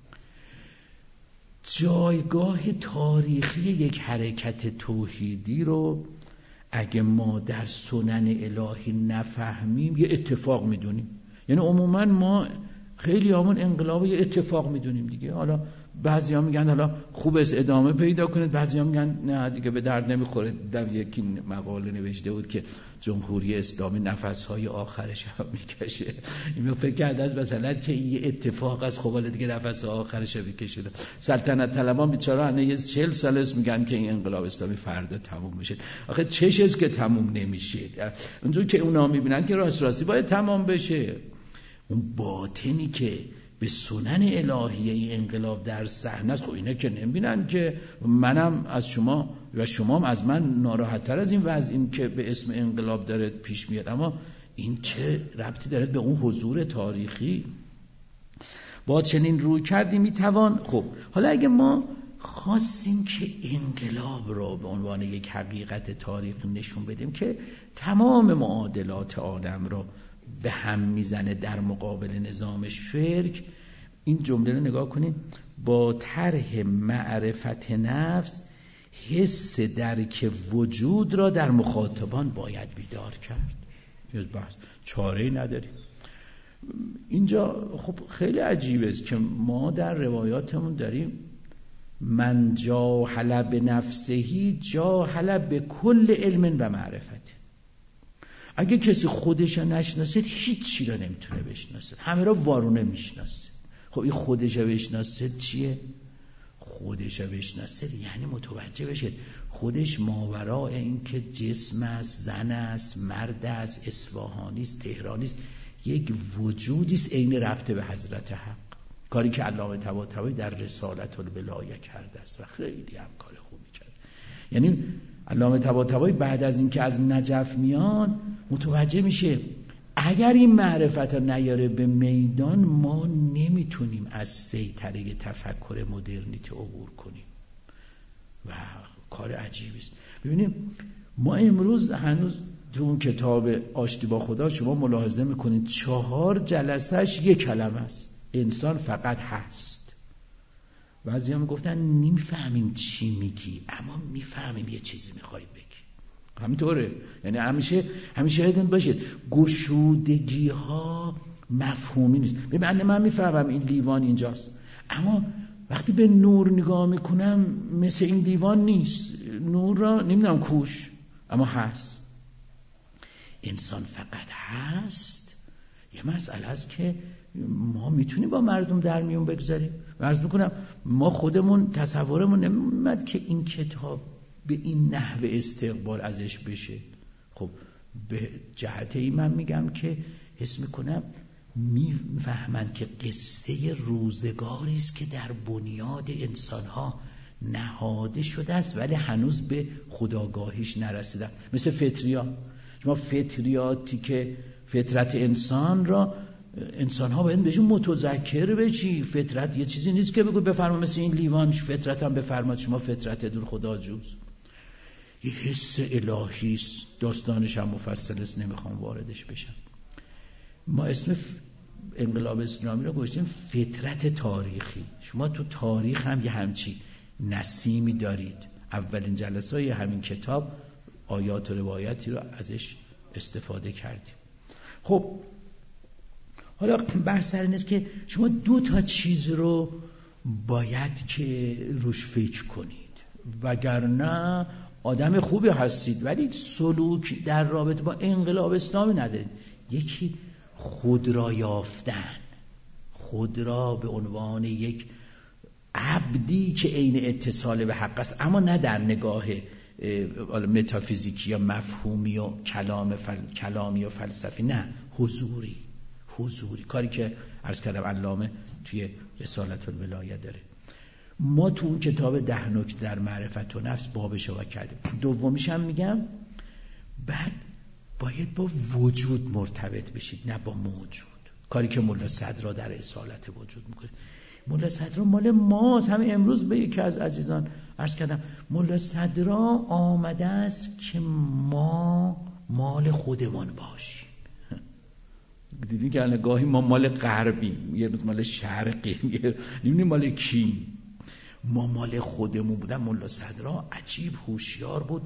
جایگاه تاریخی یک حرکت توحیدی رو اگه ما در سنن الهی نفهمیم یه اتفاق میدونیم. یعنی عموما ما خیلی همون انقلاب یه اتفاق میدونیم دیگه. حالا بعضی ها میگن حالا خوب است ادامه پیدا کنید، بعضی ها میگن نه دیگه به درد نمیخوره. در یکی مقاله نوشته بود که جمهوری اسلامی نفسهای آخرش هم میکشه. این فکر کرده از مثلا که یه اتفاق از خب دیگه نفس آخرش رو بکشه. سلطنت طلبان بیچاره الان یه 40 سال است میگن که این انقلاب اسلامی فردا تموم میشه. آخه چش است که تموم نمیشه. اونجوری که اونا میبینن که راستی باید تمام بشه. اون باطنی که به سنن الهی انقلاب در صحنه است، خب اینا که نمیبینن که منم از شما و شما هم از من ناراحت‌تر از این وضع این که به اسم انقلاب داره پیش میاد، اما این چه ربطی داره به اون حضور تاریخی؟ با چنین روی کردی میتوان. خب حالا اگه ما خواستیم که انقلاب را به عنوان یک حقیقت تاریخی نشون بدیم که تمام معادلات عالم را به هم میزنه در مقابل نظام شرک، این جمله رو نگاه کنید: با طرح معرفت نفس حس درک وجود را در مخاطبان باید بیدار کرد. این بحث چاره‌ای نداریم. اینجا خب خیلی عجیبه است که ما در روایاتمون داریم من جاهل به نفسهی جاهل به کل علم و معرفت. اگه کسی خودش رو نشناسه هیچ چی رو نمیتونه بشناسه، همه رو وارونه میشناسه. خب این خودش رو بشناسه چیه؟ خودش رو بشناسه یعنی متوجه بشه خودش ماورای این که جسم است، زن است، مرد است، اصفهانی است، تهرانی است، یک وجودی است عین ربط به حضرت حق. کاری که علامه طباطبایی در رسالت الولایه کرده است و خیلی هم کار خوبی کرد. یعنی علامه طباطبایی بعد از اینکه از نجف میاد متوجه میشه اگر این معرفت نیاره به میدان ما نمیتونیم از سیطره تفکر مدرنیته عبور کنیم و کار عجیبی است. ببینیم ما امروز هنوز تو اون کتاب آشتی با خدا شما ملاحظه میکنید 4 جلسهش یک کلمه است: انسان فقط هست. بعضی هم گفتن نمیفهمیم چی میگی اما میفهمیم یه چیزی میخوای بگی. همینطوره، یعنی همیشه یادتون باشه گشودگی ها مفهومی نیست. ببین من میفهمم این لیوان اینجاست اما وقتی به نور نگاه میکنم مثل این لیوان نیست، نور را نمیدونم کوش اما هست. انسان فقط هست یه مسئله است که ما میتونیم با مردم در میون بگذاریم. عرض میکنم ما خودمون تصورمون نمیاد که این کتاب به این نحو استقبال ازش بشه. خب به جهت این من میگم که حس میکنم میفهمن که قصه روزگاری است که در بنیاد انسانها نهاده شده است ولی هنوز به خودآگاهیش نرسیدن. مثل فطریات، شما فطریاتی که فطرت انسان را انسان‌ها باید بهشون متذکر بشی. فطرت یه چیزی نیست که بگو بفرما مثل این لیوان فطرت هم بفرما شما فطرت دور خدا جوز. یه حس الهی است، داستانش هم مفصل است، نمیخوام واردش بشم. ما اسم انقلاب اسلامی رو گذاشتیم فطرت تاریخی. شما تو تاریخ هم یه همچی نسیمی دارید. اولین جلسه‌های همین کتاب آیات و روایتی رو ازش استفاده کردیم. خب حالا بحث سر این است که شما 2 چیز رو باید که روش فکر کنید وگرنه آدم خوبی هستید ولی سلوک در رابطه با انقلاب اسلامی ندارید. یکی خود را یافتن، خود را به عنوان یک عبدی که عین اتصال به حق است اما نه در نگاه متافیزیکی یا مفهومی و کلامی و فلسفی، نه حضوری. کاری که عرض کردم علامه توی رسالت الولایه داره. ما تو اون کتاب 10 نکته در معرفت و نفس بابش رو کردیم. دومیش هم میگم بعد باید با وجود مرتبط بشید نه با موجود. کاری که مولا صدرا در اصالت وجود میکنه. مولا صدرا مال ماست. همین امروز به یکی از عزیزان عرض کردم مولا صدرا آمده است که ما مال خودمان باشیم. دیدی که گاهی ما مال غربیم، یه روز مال شرقیم، یه نمیدونیم مال کی. ما مال خودمون بودن. مولا صدرا عجیب هوشیار بود.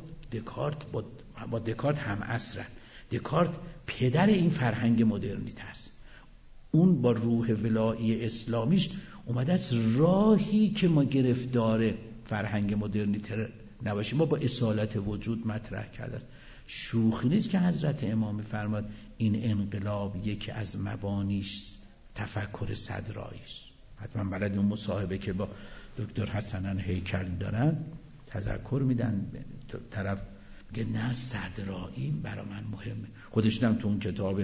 با دکارت هم عصرن. دکارت پدر این فرهنگ مدرنیته است. اون با روح ولایی اسلامیش اومده است راهی که ما گرفتار فرهنگ مدرنیته نباشیم ما با اصالت وجود مطرح کرده. شوخی نیست که حضرت امام فرماد این انقلاب یکی از مبانیش تفکر صدرایی است. حتما بلد اون مصاحبه که با دکتر حسنن هیکل دارن تذکر میدن، طرف میگه نه صدرایی برای من مهمه. خودشون هم تو اون کتاب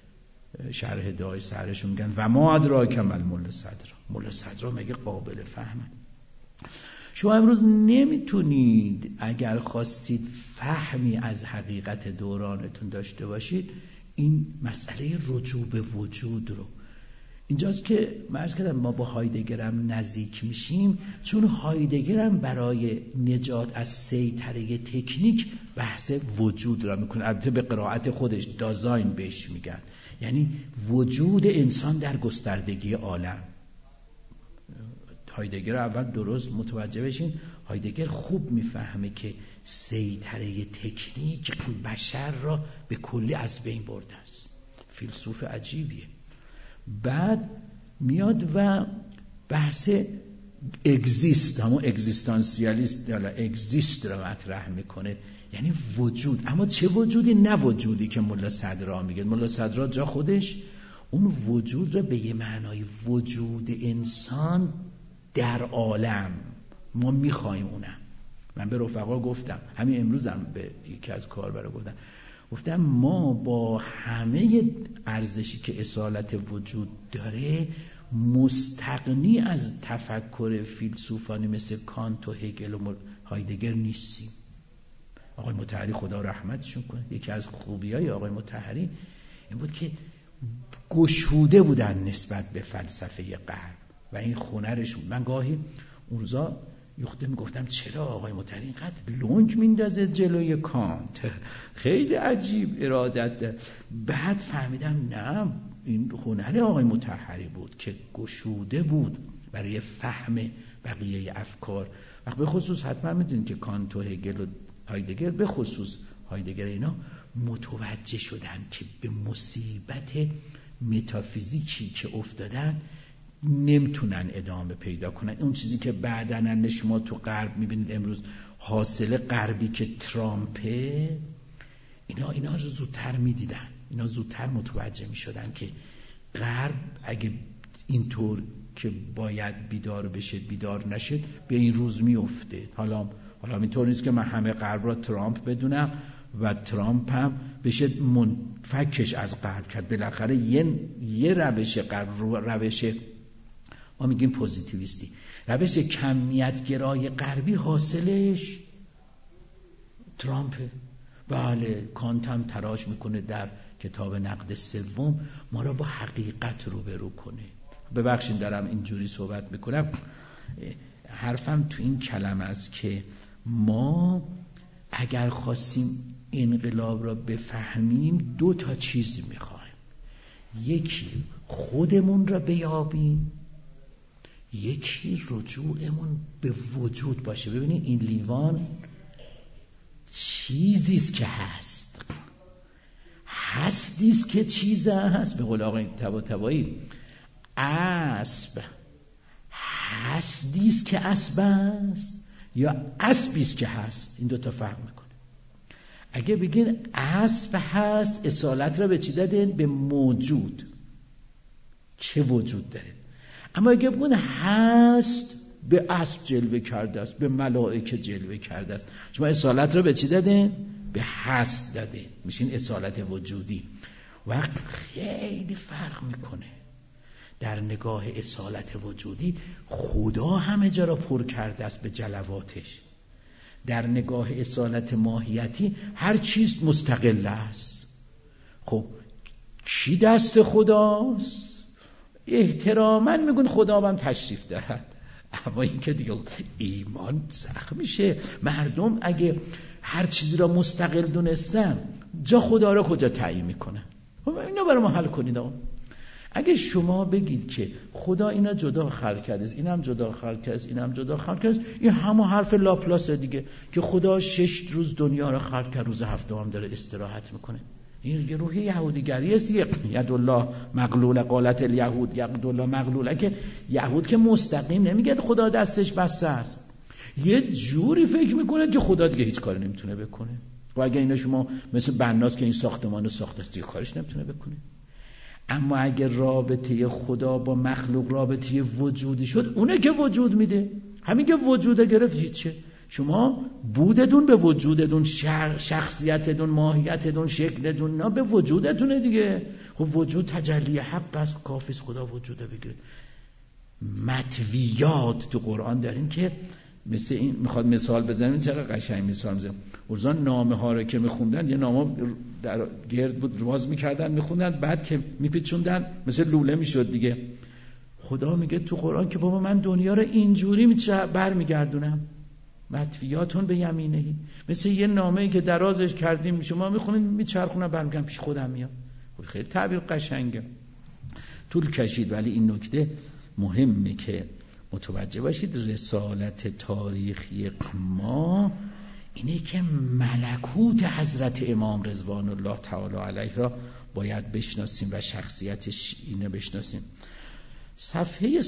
شرح دعای سحرشون میگن و ما ادراک مل مولا صدرا. مولا صدرا مگه قابل فهمه؟ شما امروز نمیتونید اگر خواستید فهمی از حقیقت دورانتون داشته باشید این مسئله رجوع به وجود رو. اینجاست که عرض کردم ما با هایدگر هم نزدیک میشیم، چون هایدگر هم برای نجات از سیطره تکنیک بحث وجود را میکنه. البته به قرائت خودش دازاین بهش میگن، یعنی وجود انسان در گستردگی عالم. هایدگر اول درست متوجه بشین، هایدگر خوب میفهمه که سیطره تکنیک بشر را به کلی از بین برده است. فیلسوف عجیبیه. بعد میاد و بحث اگزیست، همون اگزیستانسیالیست یا اگزیست را مطرح میکنه، یعنی وجود. اما چه وجودی؟ نه وجودی که ملا صدرا میگه. ملا صدرا جا خودش اون وجود را به یه معنای وجود انسان در عالم ما میخوایم اونم. من به رفقا گفتم، همین امروزم به یکی از کاربرا گفتم ما با همه ارزشی که اصالت وجود داره مستغنی از تفکر فیلسوفانی مثل کانت و هگل و هایدگر نیستیم. آقای مطهری خدا رحمتشون کنه، یکی از خوبیای آقای مطهری این بود که گشوده بودن نسبت به فلسفه غرب و این هنرشون. من گاهی اون روزا یخته میگفتم چرا آقای مطهری اینقدر لنگ میندازه جلوی کانت، خیلی عجیب ارادت. بعد فهمیدم نه، این هنر آقای مطهری بود که گشوده بود برای فهم بقیه افکار. و به خصوص حتما میدونید که کانت و هگل و هایدگر، به خصوص هایدگر، اینا متوجه شدن که به مصیبت متافیزیکی که افتادن نمیتونن ادامه پیدا کنن. اون چیزی که بعداً شما تو غرب میبینید امروز حاصل غربی که ترامپه، اینا رو زودتر میدیدن، اینا زودتر متوجه میشدن که غرب اگه اینطور که باید بیدار بشه بیدار نشه به این روز میفته. حالا اینطور نیست که من همه غرب را ترامپ بدونم و ترامپ هم بشه منفکش از غرب کرد. بالاخره یه روش غرب، روش ما میگیم پوزیتیویستی، روش کمیت گرای غربی حاصلش ترامپه. بله، کانت هم تلاش میکنه در کتاب نقد سوم ما را با حقیقت روبرو کنه. ببخشید دارم اینجوری صحبت میکنم، حرفم تو این کلمه است که ما اگر خواستیم انقلاب را بفهمیم 2 چیز میخوایم. یکی خودمون را بیابیم، یکی رجوعمون به وجود باشه. ببینید این لیوان چیزیست که هستیست که چیز هست. به قول آقای طباطبایی اسب هستیست که اسب است یا اسبیست که هست. این 2 فرق میکنه. اگه بگین اسب هست، اصالت را به چی دادین؟ به موجود، چه وجود داره. اما اگه بگین هست، به اسب جلوه کرده است، به ملائکه جلوه کرده است. شما اصالت را به چی دادین؟ به هست دادین، میشین اصالت وجودی. وقت خیلی فرق میکنه. در نگاه اصالت وجودی خدا همه جا را پر کرده است به جلواتش. در نگاه اصالت ماهیتی هر چیز مستقل است. خب کی دست خداست؟ احتراما میگن خدا هم تشریف دارد. اما این که دیگه ایمان سخت میشه. مردم اگه هر چیزی را مستقل دونستن، جا خدا را کجا تعیین میکنن؟ اینو برای ما حل کنید. اگه شما بگید که خدا اینا جدا خلق کرده، اینم جدا خلق کرده، اینم جدا خلق کرده، این همون حرف لاپلاس دیگه که خدا 6 روز دنیا را خلق کرد، روز 7 هم داره استراحت میکنه. این یه روح یهودیگری است. ید الله مغلول، قالت الیهود ید الله مغلول. که یهود که مستقیم نمیگه خدا دستش بسته است، یه جوری فکر میکنه که خدا دیگه هیچ کاری نمیتونه بکنه. و اگه اینا شما مثل بناس که این ساختمان رو ساخته است دیگه کارش نمیتونه بکنه. اما اگه رابطه خدا با مخلوق رابطه وجودی شد، اونه که وجود میده. همین که وجود گرفت هیچه. شما بودتون به وجودتون، شخصیتتون، ماهیتتون، شکلتون، نه به وجودتونه دیگه. خب وجود تجلی حق است، کافیست خدا وجوده بگیره. مطویات تو قرآن داریم که مثل این میخواد مثال بزنیم، چقدر قشنگ مثال میزنم. ورزان نامه ها رو که میخوندن، یه نامه در گرد بود باز میکردن میخوندن، بعد که میپیچوندن مثل لوله میشد دیگه. خدا میگه تو قرآن که بابا من دنیا رو اینجوری برمیگردونم، مطویاتون به یمینهی، مثل یه نامه‌ای که درازش کردیم شما میخونید میچرخونم برمیگردم پیش خودم میام. خیلی تعبیر قشنگه، طول کشید، ولی این نکته مهمه که متوجه باشید. رسالت تاریخی ما اینه که ملکوت حضرت امام رضوان الله تعالی علیه را باید بشناسیم و شخصیتش اینه بشناسیم. صفحه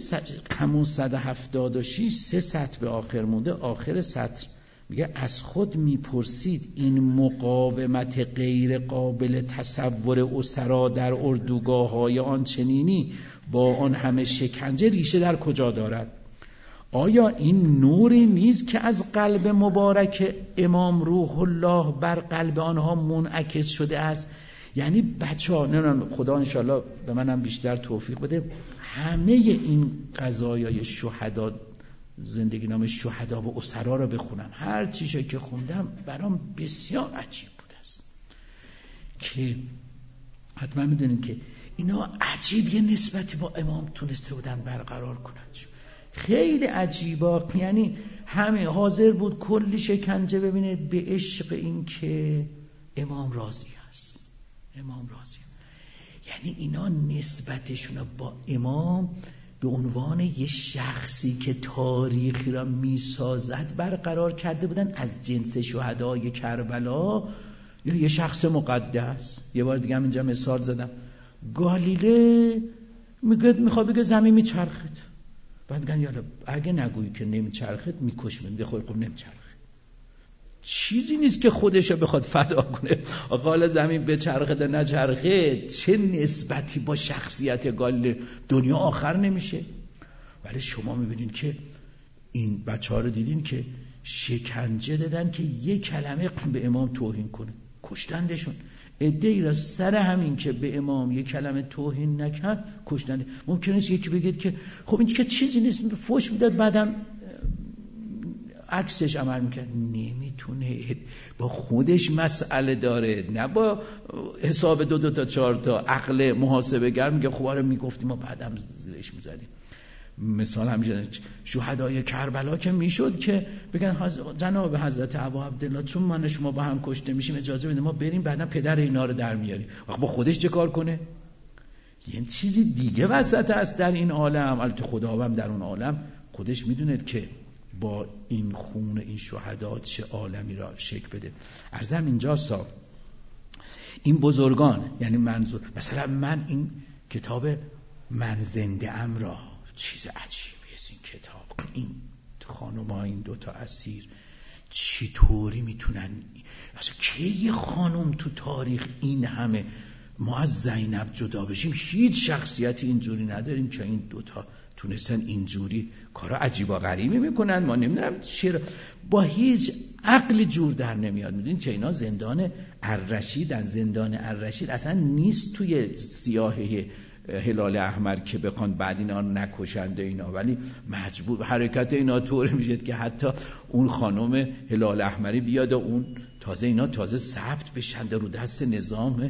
176 3 سطر به آخر مونده، آخر سطر میگه از خود میپرسید این مقاومت غیر قابل تصور اسرا در اردوگاه‌های آنچنینی با آن همه شکنجه ریشه در کجا دارد؟ آیا این نوری نیست که از قلب مبارک امام روح الله بر قلب آنها منعکس شده است؟ یعنی بچه‌ها، نه خدا انشالله به منم بیشتر توفیق بده، همه این قضایای شهدا، زندگی نام شهدا و اسرا رو بخونم. هر چیزی که خوندم برام بسیار عجیب بود است که حتما میدونید که اینا عجیب یه نسبتی با امام تونسته بودن برقرار کنن. خیلی عجیبا، یعنی همه حاضر بود کلی شکنجه ببینه به عشق این که امام راضی است، امام راضی. یعنی اینا نسبتشون با امام به عنوان یه شخصی که تاریخی را میسازد برقرار کرده بودن، از جنس شهدای کربلا یا یه شخص مقدس. یه بار دیگه هم اینجا مثال زدم، گالیله میخواد بگه زمین میچرخد، بعد میگن یالا اگه نگویی که نمیچرخد میکشم، میگه خب نمیچرخد. چیزی نیست که خودشو بخواد فدا کنه. آقا حالا زمین بچرخه یا نچرخه چه نسبتی با شخصیت گالیله؟ دنیا آخر نمیشه. ولی شما میبینین که این بچه‌ها رو دیدین که شکنجه دادن که یک کلمه به امام توهین کنه، کشتندشون. عده‌ای را سر همین که به امام یک کلمه توهین نکرد کشتند. ممکنه یکی بگید که خب این که چیزی نیست، فوش میداد بعدم عکسش عمل میکرد. نمیتونه، با خودش مسئله داره، نه با حساب 2 تا 4 تا عقل محاسبه گر. میگه خب آره میگفتیم و بعدم زیرش میزدیم. مثال همیشه شهدای کربلا که میشد که بگن جناب حضرت ابا عبدالله چون من شما با هم کشته میشیم اجازه بده ما بریم بعدا پدر اینا رو در میاریم. آخه با خودش چه کار کنه؟ یه چیزی دیگه وسط است در این عالم. البته خداوند در اون عالم خودش میدونه که با این خون این شهدا چه عالمی را شکل بده. عرضم اینجا این بزرگان، یعنی منظور مثلا من این کتاب من زنده ام را، چیز عجیبی است این کتاب. این خانم‌ها، این 2 تا اسیر چطوری میتونن، اصلا که یه خانم تو تاریخ این همه، ما از زینب جدا بشیم هیچ شخصیتی اینجوری نداریم که این 2 تا تونستن اینجوری کارا عجیبا غریبی میکنن. ما نمیدونم چرا با هیچ عقل جور در نمیاد. میدونین که اینا زندان الرشید، زندان الرشید اصلا نیست توی سیاهه هلال احمر که بخوان بعد اینا نکشند اینا، ولی مجبور حرکت اینا طور میشه که حتی اون خانم هلال احمری بیاد و اون تازه اینا تازه ثبت بشن رو دست نظام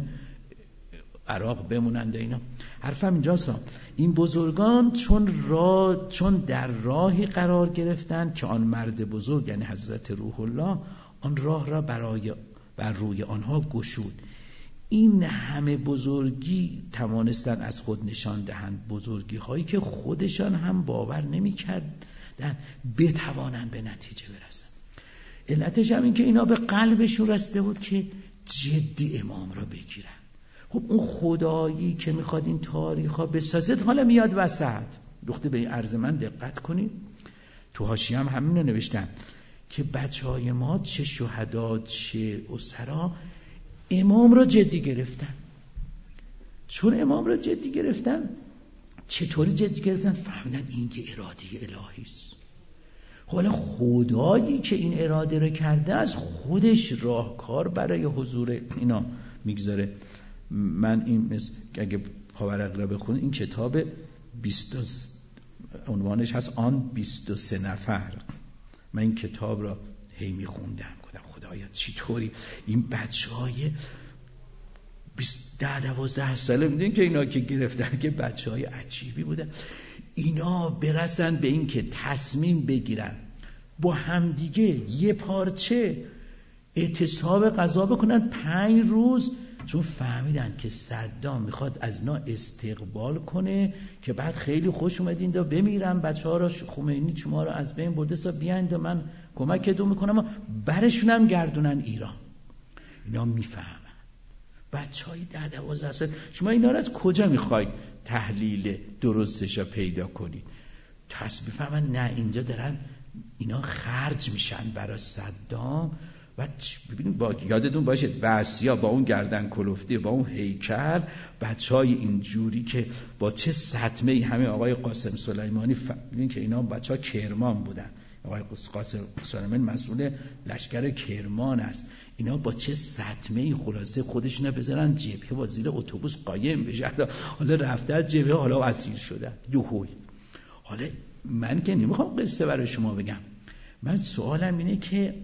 عراق بمونند اینا. حرفم اینجاست، این بزرگان چون در راهی قرار گرفتند که آن مرد بزرگ یعنی حضرت روح الله آن راه را بر روی آنها گشود. این همه بزرگی توانستن از خود نشان دهند، بزرگی هایی که خودشان هم باور نمی کردن بتوانند به نتیجه برسن. علتش هم این که اینا به قلبشون رسیده بود که جدی امام را بگیرن. خب اون خدایی که میخواد این تاریخ ها بسازد حالا میاد وسط. دختر به این عرض من دقت کنید، تو حاشیه هم همین رو نوشتن که بچه های ما چه شهدا چه اسرا امام را جدی گرفتن. چون امام را جدی گرفتن، چطوری جدی گرفتن؟ فهمیدن این که اراده الهی است. حالا خدایی که این اراده را کرده از خودش راهکار برای حضور اینا میگذاره. من این اگه پاورق را بخونید، این کتاب عنوانش هست آن 23 نفر من این کتاب را هی میخوندم، گفتم خدایا چطوری این بچهای 10-12 ساله، میدونین که اینا که گرفتن که بچهای عجیبی بودن، اینا برسن به این که تصمیم بگیرن با همدیگه یه پارچه اعتصاب غذا بکنن 5 روز، چون فهمیدن که صدام میخواد از اینا استقبال کنه که بعد خیلی خوش اومدین دا بمیرن بچه ها را، خمینی شما را از بین برده سا بیاین دا من کمکتون میکنم، برشون هم گردونن ایران. اینا میفهمن بچه های 10-12 سال. شما اینا را از کجا میخواید تحلیل درستش را پیدا کنید؟ بفهمن نه اینجا دارن اینا خرج میشن برای صدام. و ببینید یادتون باشه بعثیا با اون گردن کلفتی، با اون هیکل، بچهای اینجوری که با چه صدمه‌ای، همه آقای قاسم سلیمانی ببینید که اینا بچه‌ها کرمان بودن، آقای قاسم سلیمانی مسئول لشکر کرمان است، اینا با چه صدمه‌ای خلاصه خودشون بذارن جبهه و زیر اتوبوس قایم بشن، حالا رفتن جبهه، حالا اسیر شدن یوهوی. حالا من که نمیخوام قصه برای شما بگم، من سوالم اینه که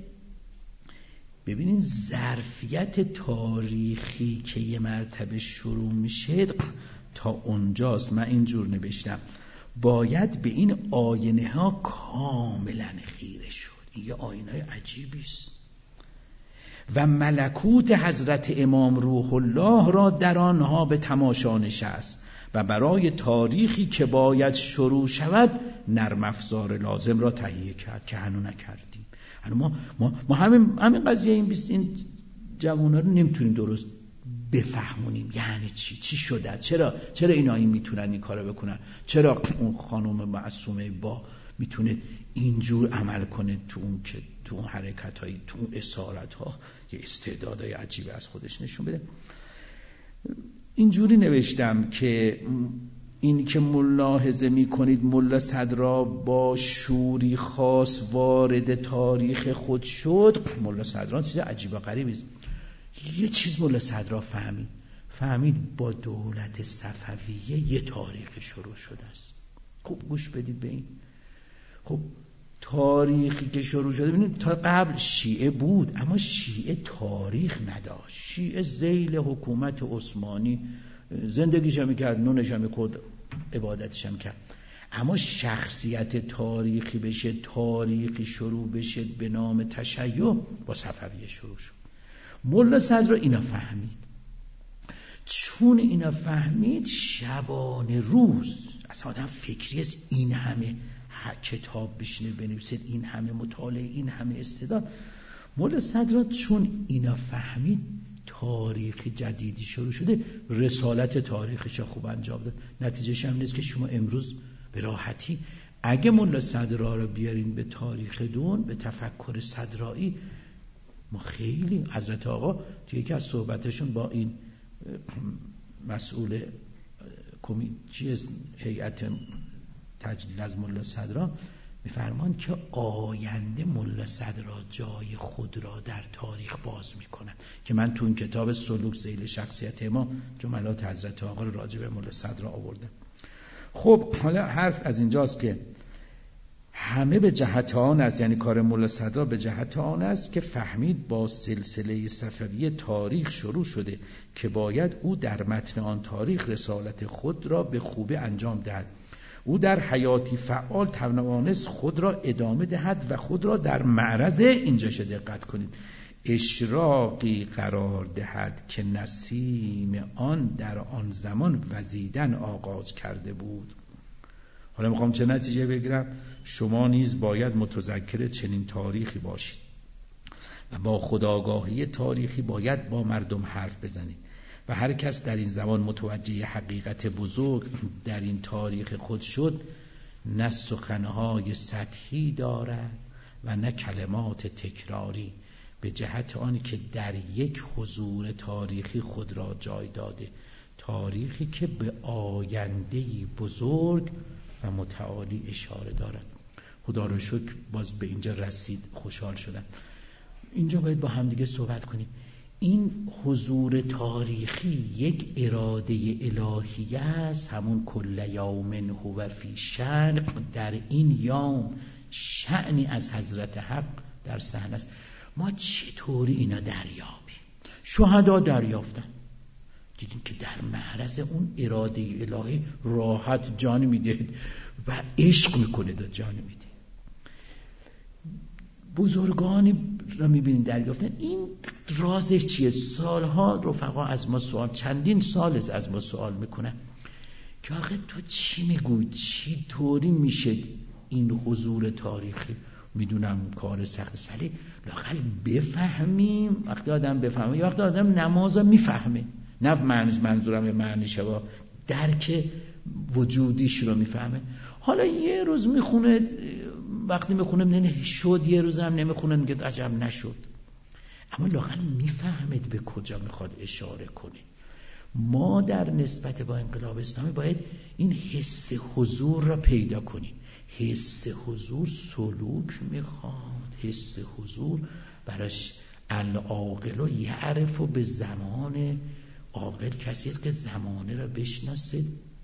ببینین ظرفیت تاریخی که یه مرتبه شروع میشه تا اونجاست. من اینجور نوشتم باید به این آینه ها کاملا خیره شد. این یه آینه های عجیبی است و ملکوت حضرت امام روح الله را در آنها به تماشا نشست و برای تاریخی که باید شروع شود نرم افزار لازم را تهیه کرد که هنوز نکردیم. ما همین قضیه این جوان‌ها رو نمیتونیم درست بفهمونیم یعنی چی شده، چرا اینا میتونن این کارو بکنن، چرا اون خانم معصومه با میتونه اینجور عمل کنه تو اون حرکت‌های، تو اون اسارت‌ها یه استعدادای عجیبی از خودش نشون بده. اینجوری نوشتم که این که ملاحظه می کنید ملا صدرا با شوری خاص وارد تاریخ خود شد. ملا صدرا چیز عجیب و غریبی است. یه چیز ملا صدرا فهمید با دولت صفویه یه تاریخ شروع شده است. خوب گوش بدید به این. خب تاریخی که شروع شده، ببینید تا قبل شیعه بود اما شیعه تاریخ نداشت. شیعه ذیل حکومت عثمانی زندگیش هم میکرد، نونش هم میکرد، عبادتش هم کرد، اما شخصیت تاریخی بشه، تاریخی شروع بشه به نام تشیع با صفویه شروع شد. ملا صدرا اینا فهمید. چون اینا فهمید شبانه روز اصلا آدم فکری است این همه کتاب بشینه بنویسید، این همه مطالعه، این همه استعداد. ملا صدرا چون اینا فهمید تاریخ جدیدی شروع شده، رسالت تاریخش خوب انجام داد. نتیجهش هم نیست که شما امروز به راحتی اگه ملا صدرا رو بیارین به تاریخ دون، به تفکر صدرایی، ما خیلی حضرت آقا توی یکی از صحبتشون با این مسئول هیئت تجلیل از ملا صدرا میفرمان که آینده ملا صدرا جای خود را در تاریخ باز میکنن، که من تو این کتاب سلوک ذیل شخصیت امام جملات حضرت آقا رو راجع به ملا صدرا آوردم. خب حالا حرف از اینجاست که همه به جهت آن است، یعنی کار ملا صدرا به جهت آن است که فهمید با سلسله صفویه تاریخ شروع شده که باید او در متن آن تاریخ رسالت خود را به خوبی انجام دهد. او در حیاتی فعال توانست خود را ادامه دهد و خود را در معرض، اینجا دقت کنید، اشراقی قرار دهد که نسیم آن در آن زمان وزیدن آغاز کرده بود. حالا میخوام چه نتیجه بگیرم؟ شما نیز باید متذکر چنین تاریخی باشید و با خودآگاهی تاریخی باید با مردم حرف بزنید و هر کس در این زمان متوجه حقیقت بزرگ در این تاریخ خود شد، نه سخنهای سطحی دارد و نه کلمات تکراری، به جهت آن که در یک حضور تاریخی خود را جای داده، تاریخی که به آیندهی بزرگ و متعالی اشاره دارد. خدا را شکر باز به اینجا رسید، خوشحال شدم. اینجا باید با همدیگه صحبت کنیم. این حضور تاریخی یک اراده الهی است، همون کل یوم هو فی شأن. در این یوم شأنی از حضرت حق در صحنه است. ما چطوری اینا دریابیم؟ شهدا دریافتن، دیدیم که در معرض اون اراده الهی راحت جان میده و عشق میکنه، دا جان میده. بزرگانی را میبینید دریافتن. این رازش چیه؟ سالها رفقا از ما سوال، چندین سال از ما سوال میکنن که آخه تو چی میگوی؟ چی طوری میشه این حضور تاریخی؟ میدونم کار سخت است، ولی لااقل بفهمیم. وقتی آدم بفهمه، یه وقتی آدم نماز میفهمه، نه منظورم معنی شبا، درک وجودیش رو میفهمه. حالا یه روز میخونه، وقتی میخونه نه شد، یه روز هم نمیخونه میگه عجب نشد، اما لااقل میفهمید به کجا میخواد اشاره کنه. ما در نسبت با انقلاب اسلامی باید این حس حضور را پیدا کنیم. حس حضور سلوک میخواد. حس حضور براش العاقل و یعرف و به زمان عاقل کسی است که زمانه را بشناسه،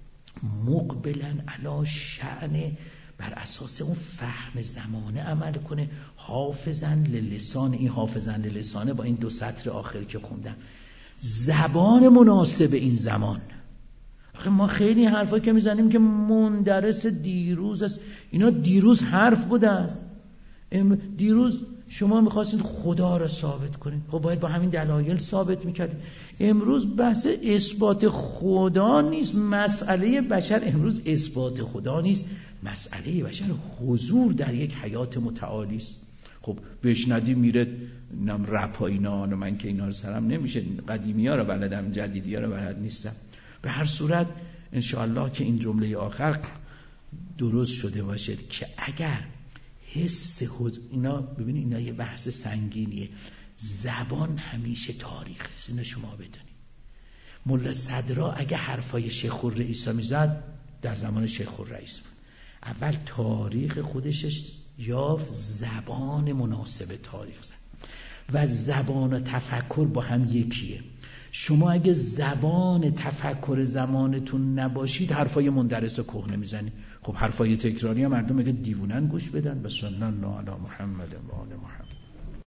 مقبلن علی شأن، بر اساس اون فهم زمانه عمل کنه. حافظن للسان، این حافظن للسانه با این 2 سطر آخری که خوندم، زبان مناسب این زمان. آخه ما خیلی حرفایی که میزنیم که مندرس دیروز است. اینا دیروز حرف بوده است. دیروز شما میخواستید خدا را ثابت کنید، خب باید با همین دلایل ثابت میکردید. امروز بحث اثبات خدا نیست، مسئله بشر امروز اثبات خدا نیست، مسئله بشر حضور در یک حیات متعالی است. خب بشنادی میره نم رپ ها اینا، من که اینا رو سرم نمیشه، قدیمی ها رو بلدم، جدیدی ها رو بلد نیستم. به هر صورت انشاءالله که این جمله آخر درست شده باشد که اگر حس اینا، ببینید اینا یه بحث سنگینیه. زبان همیشه تاریخ است، اینو شما بدونید. ملا صدرا اگه حرفای شیخ الرئیس میزد در زمان شیخ الرئیس بود. اول تاریخ خودش یافت، زبان مناسب تاریخ زد و زبان و تفکر با هم یکیه. شما اگه زبان تفکر زمانتون نباشید حرفای مندرس و کهنه میزنید. خب حرفای تکراری هم مردم اگه دیوونن گوش بدن. بسم الله علی محمد و آل محمد.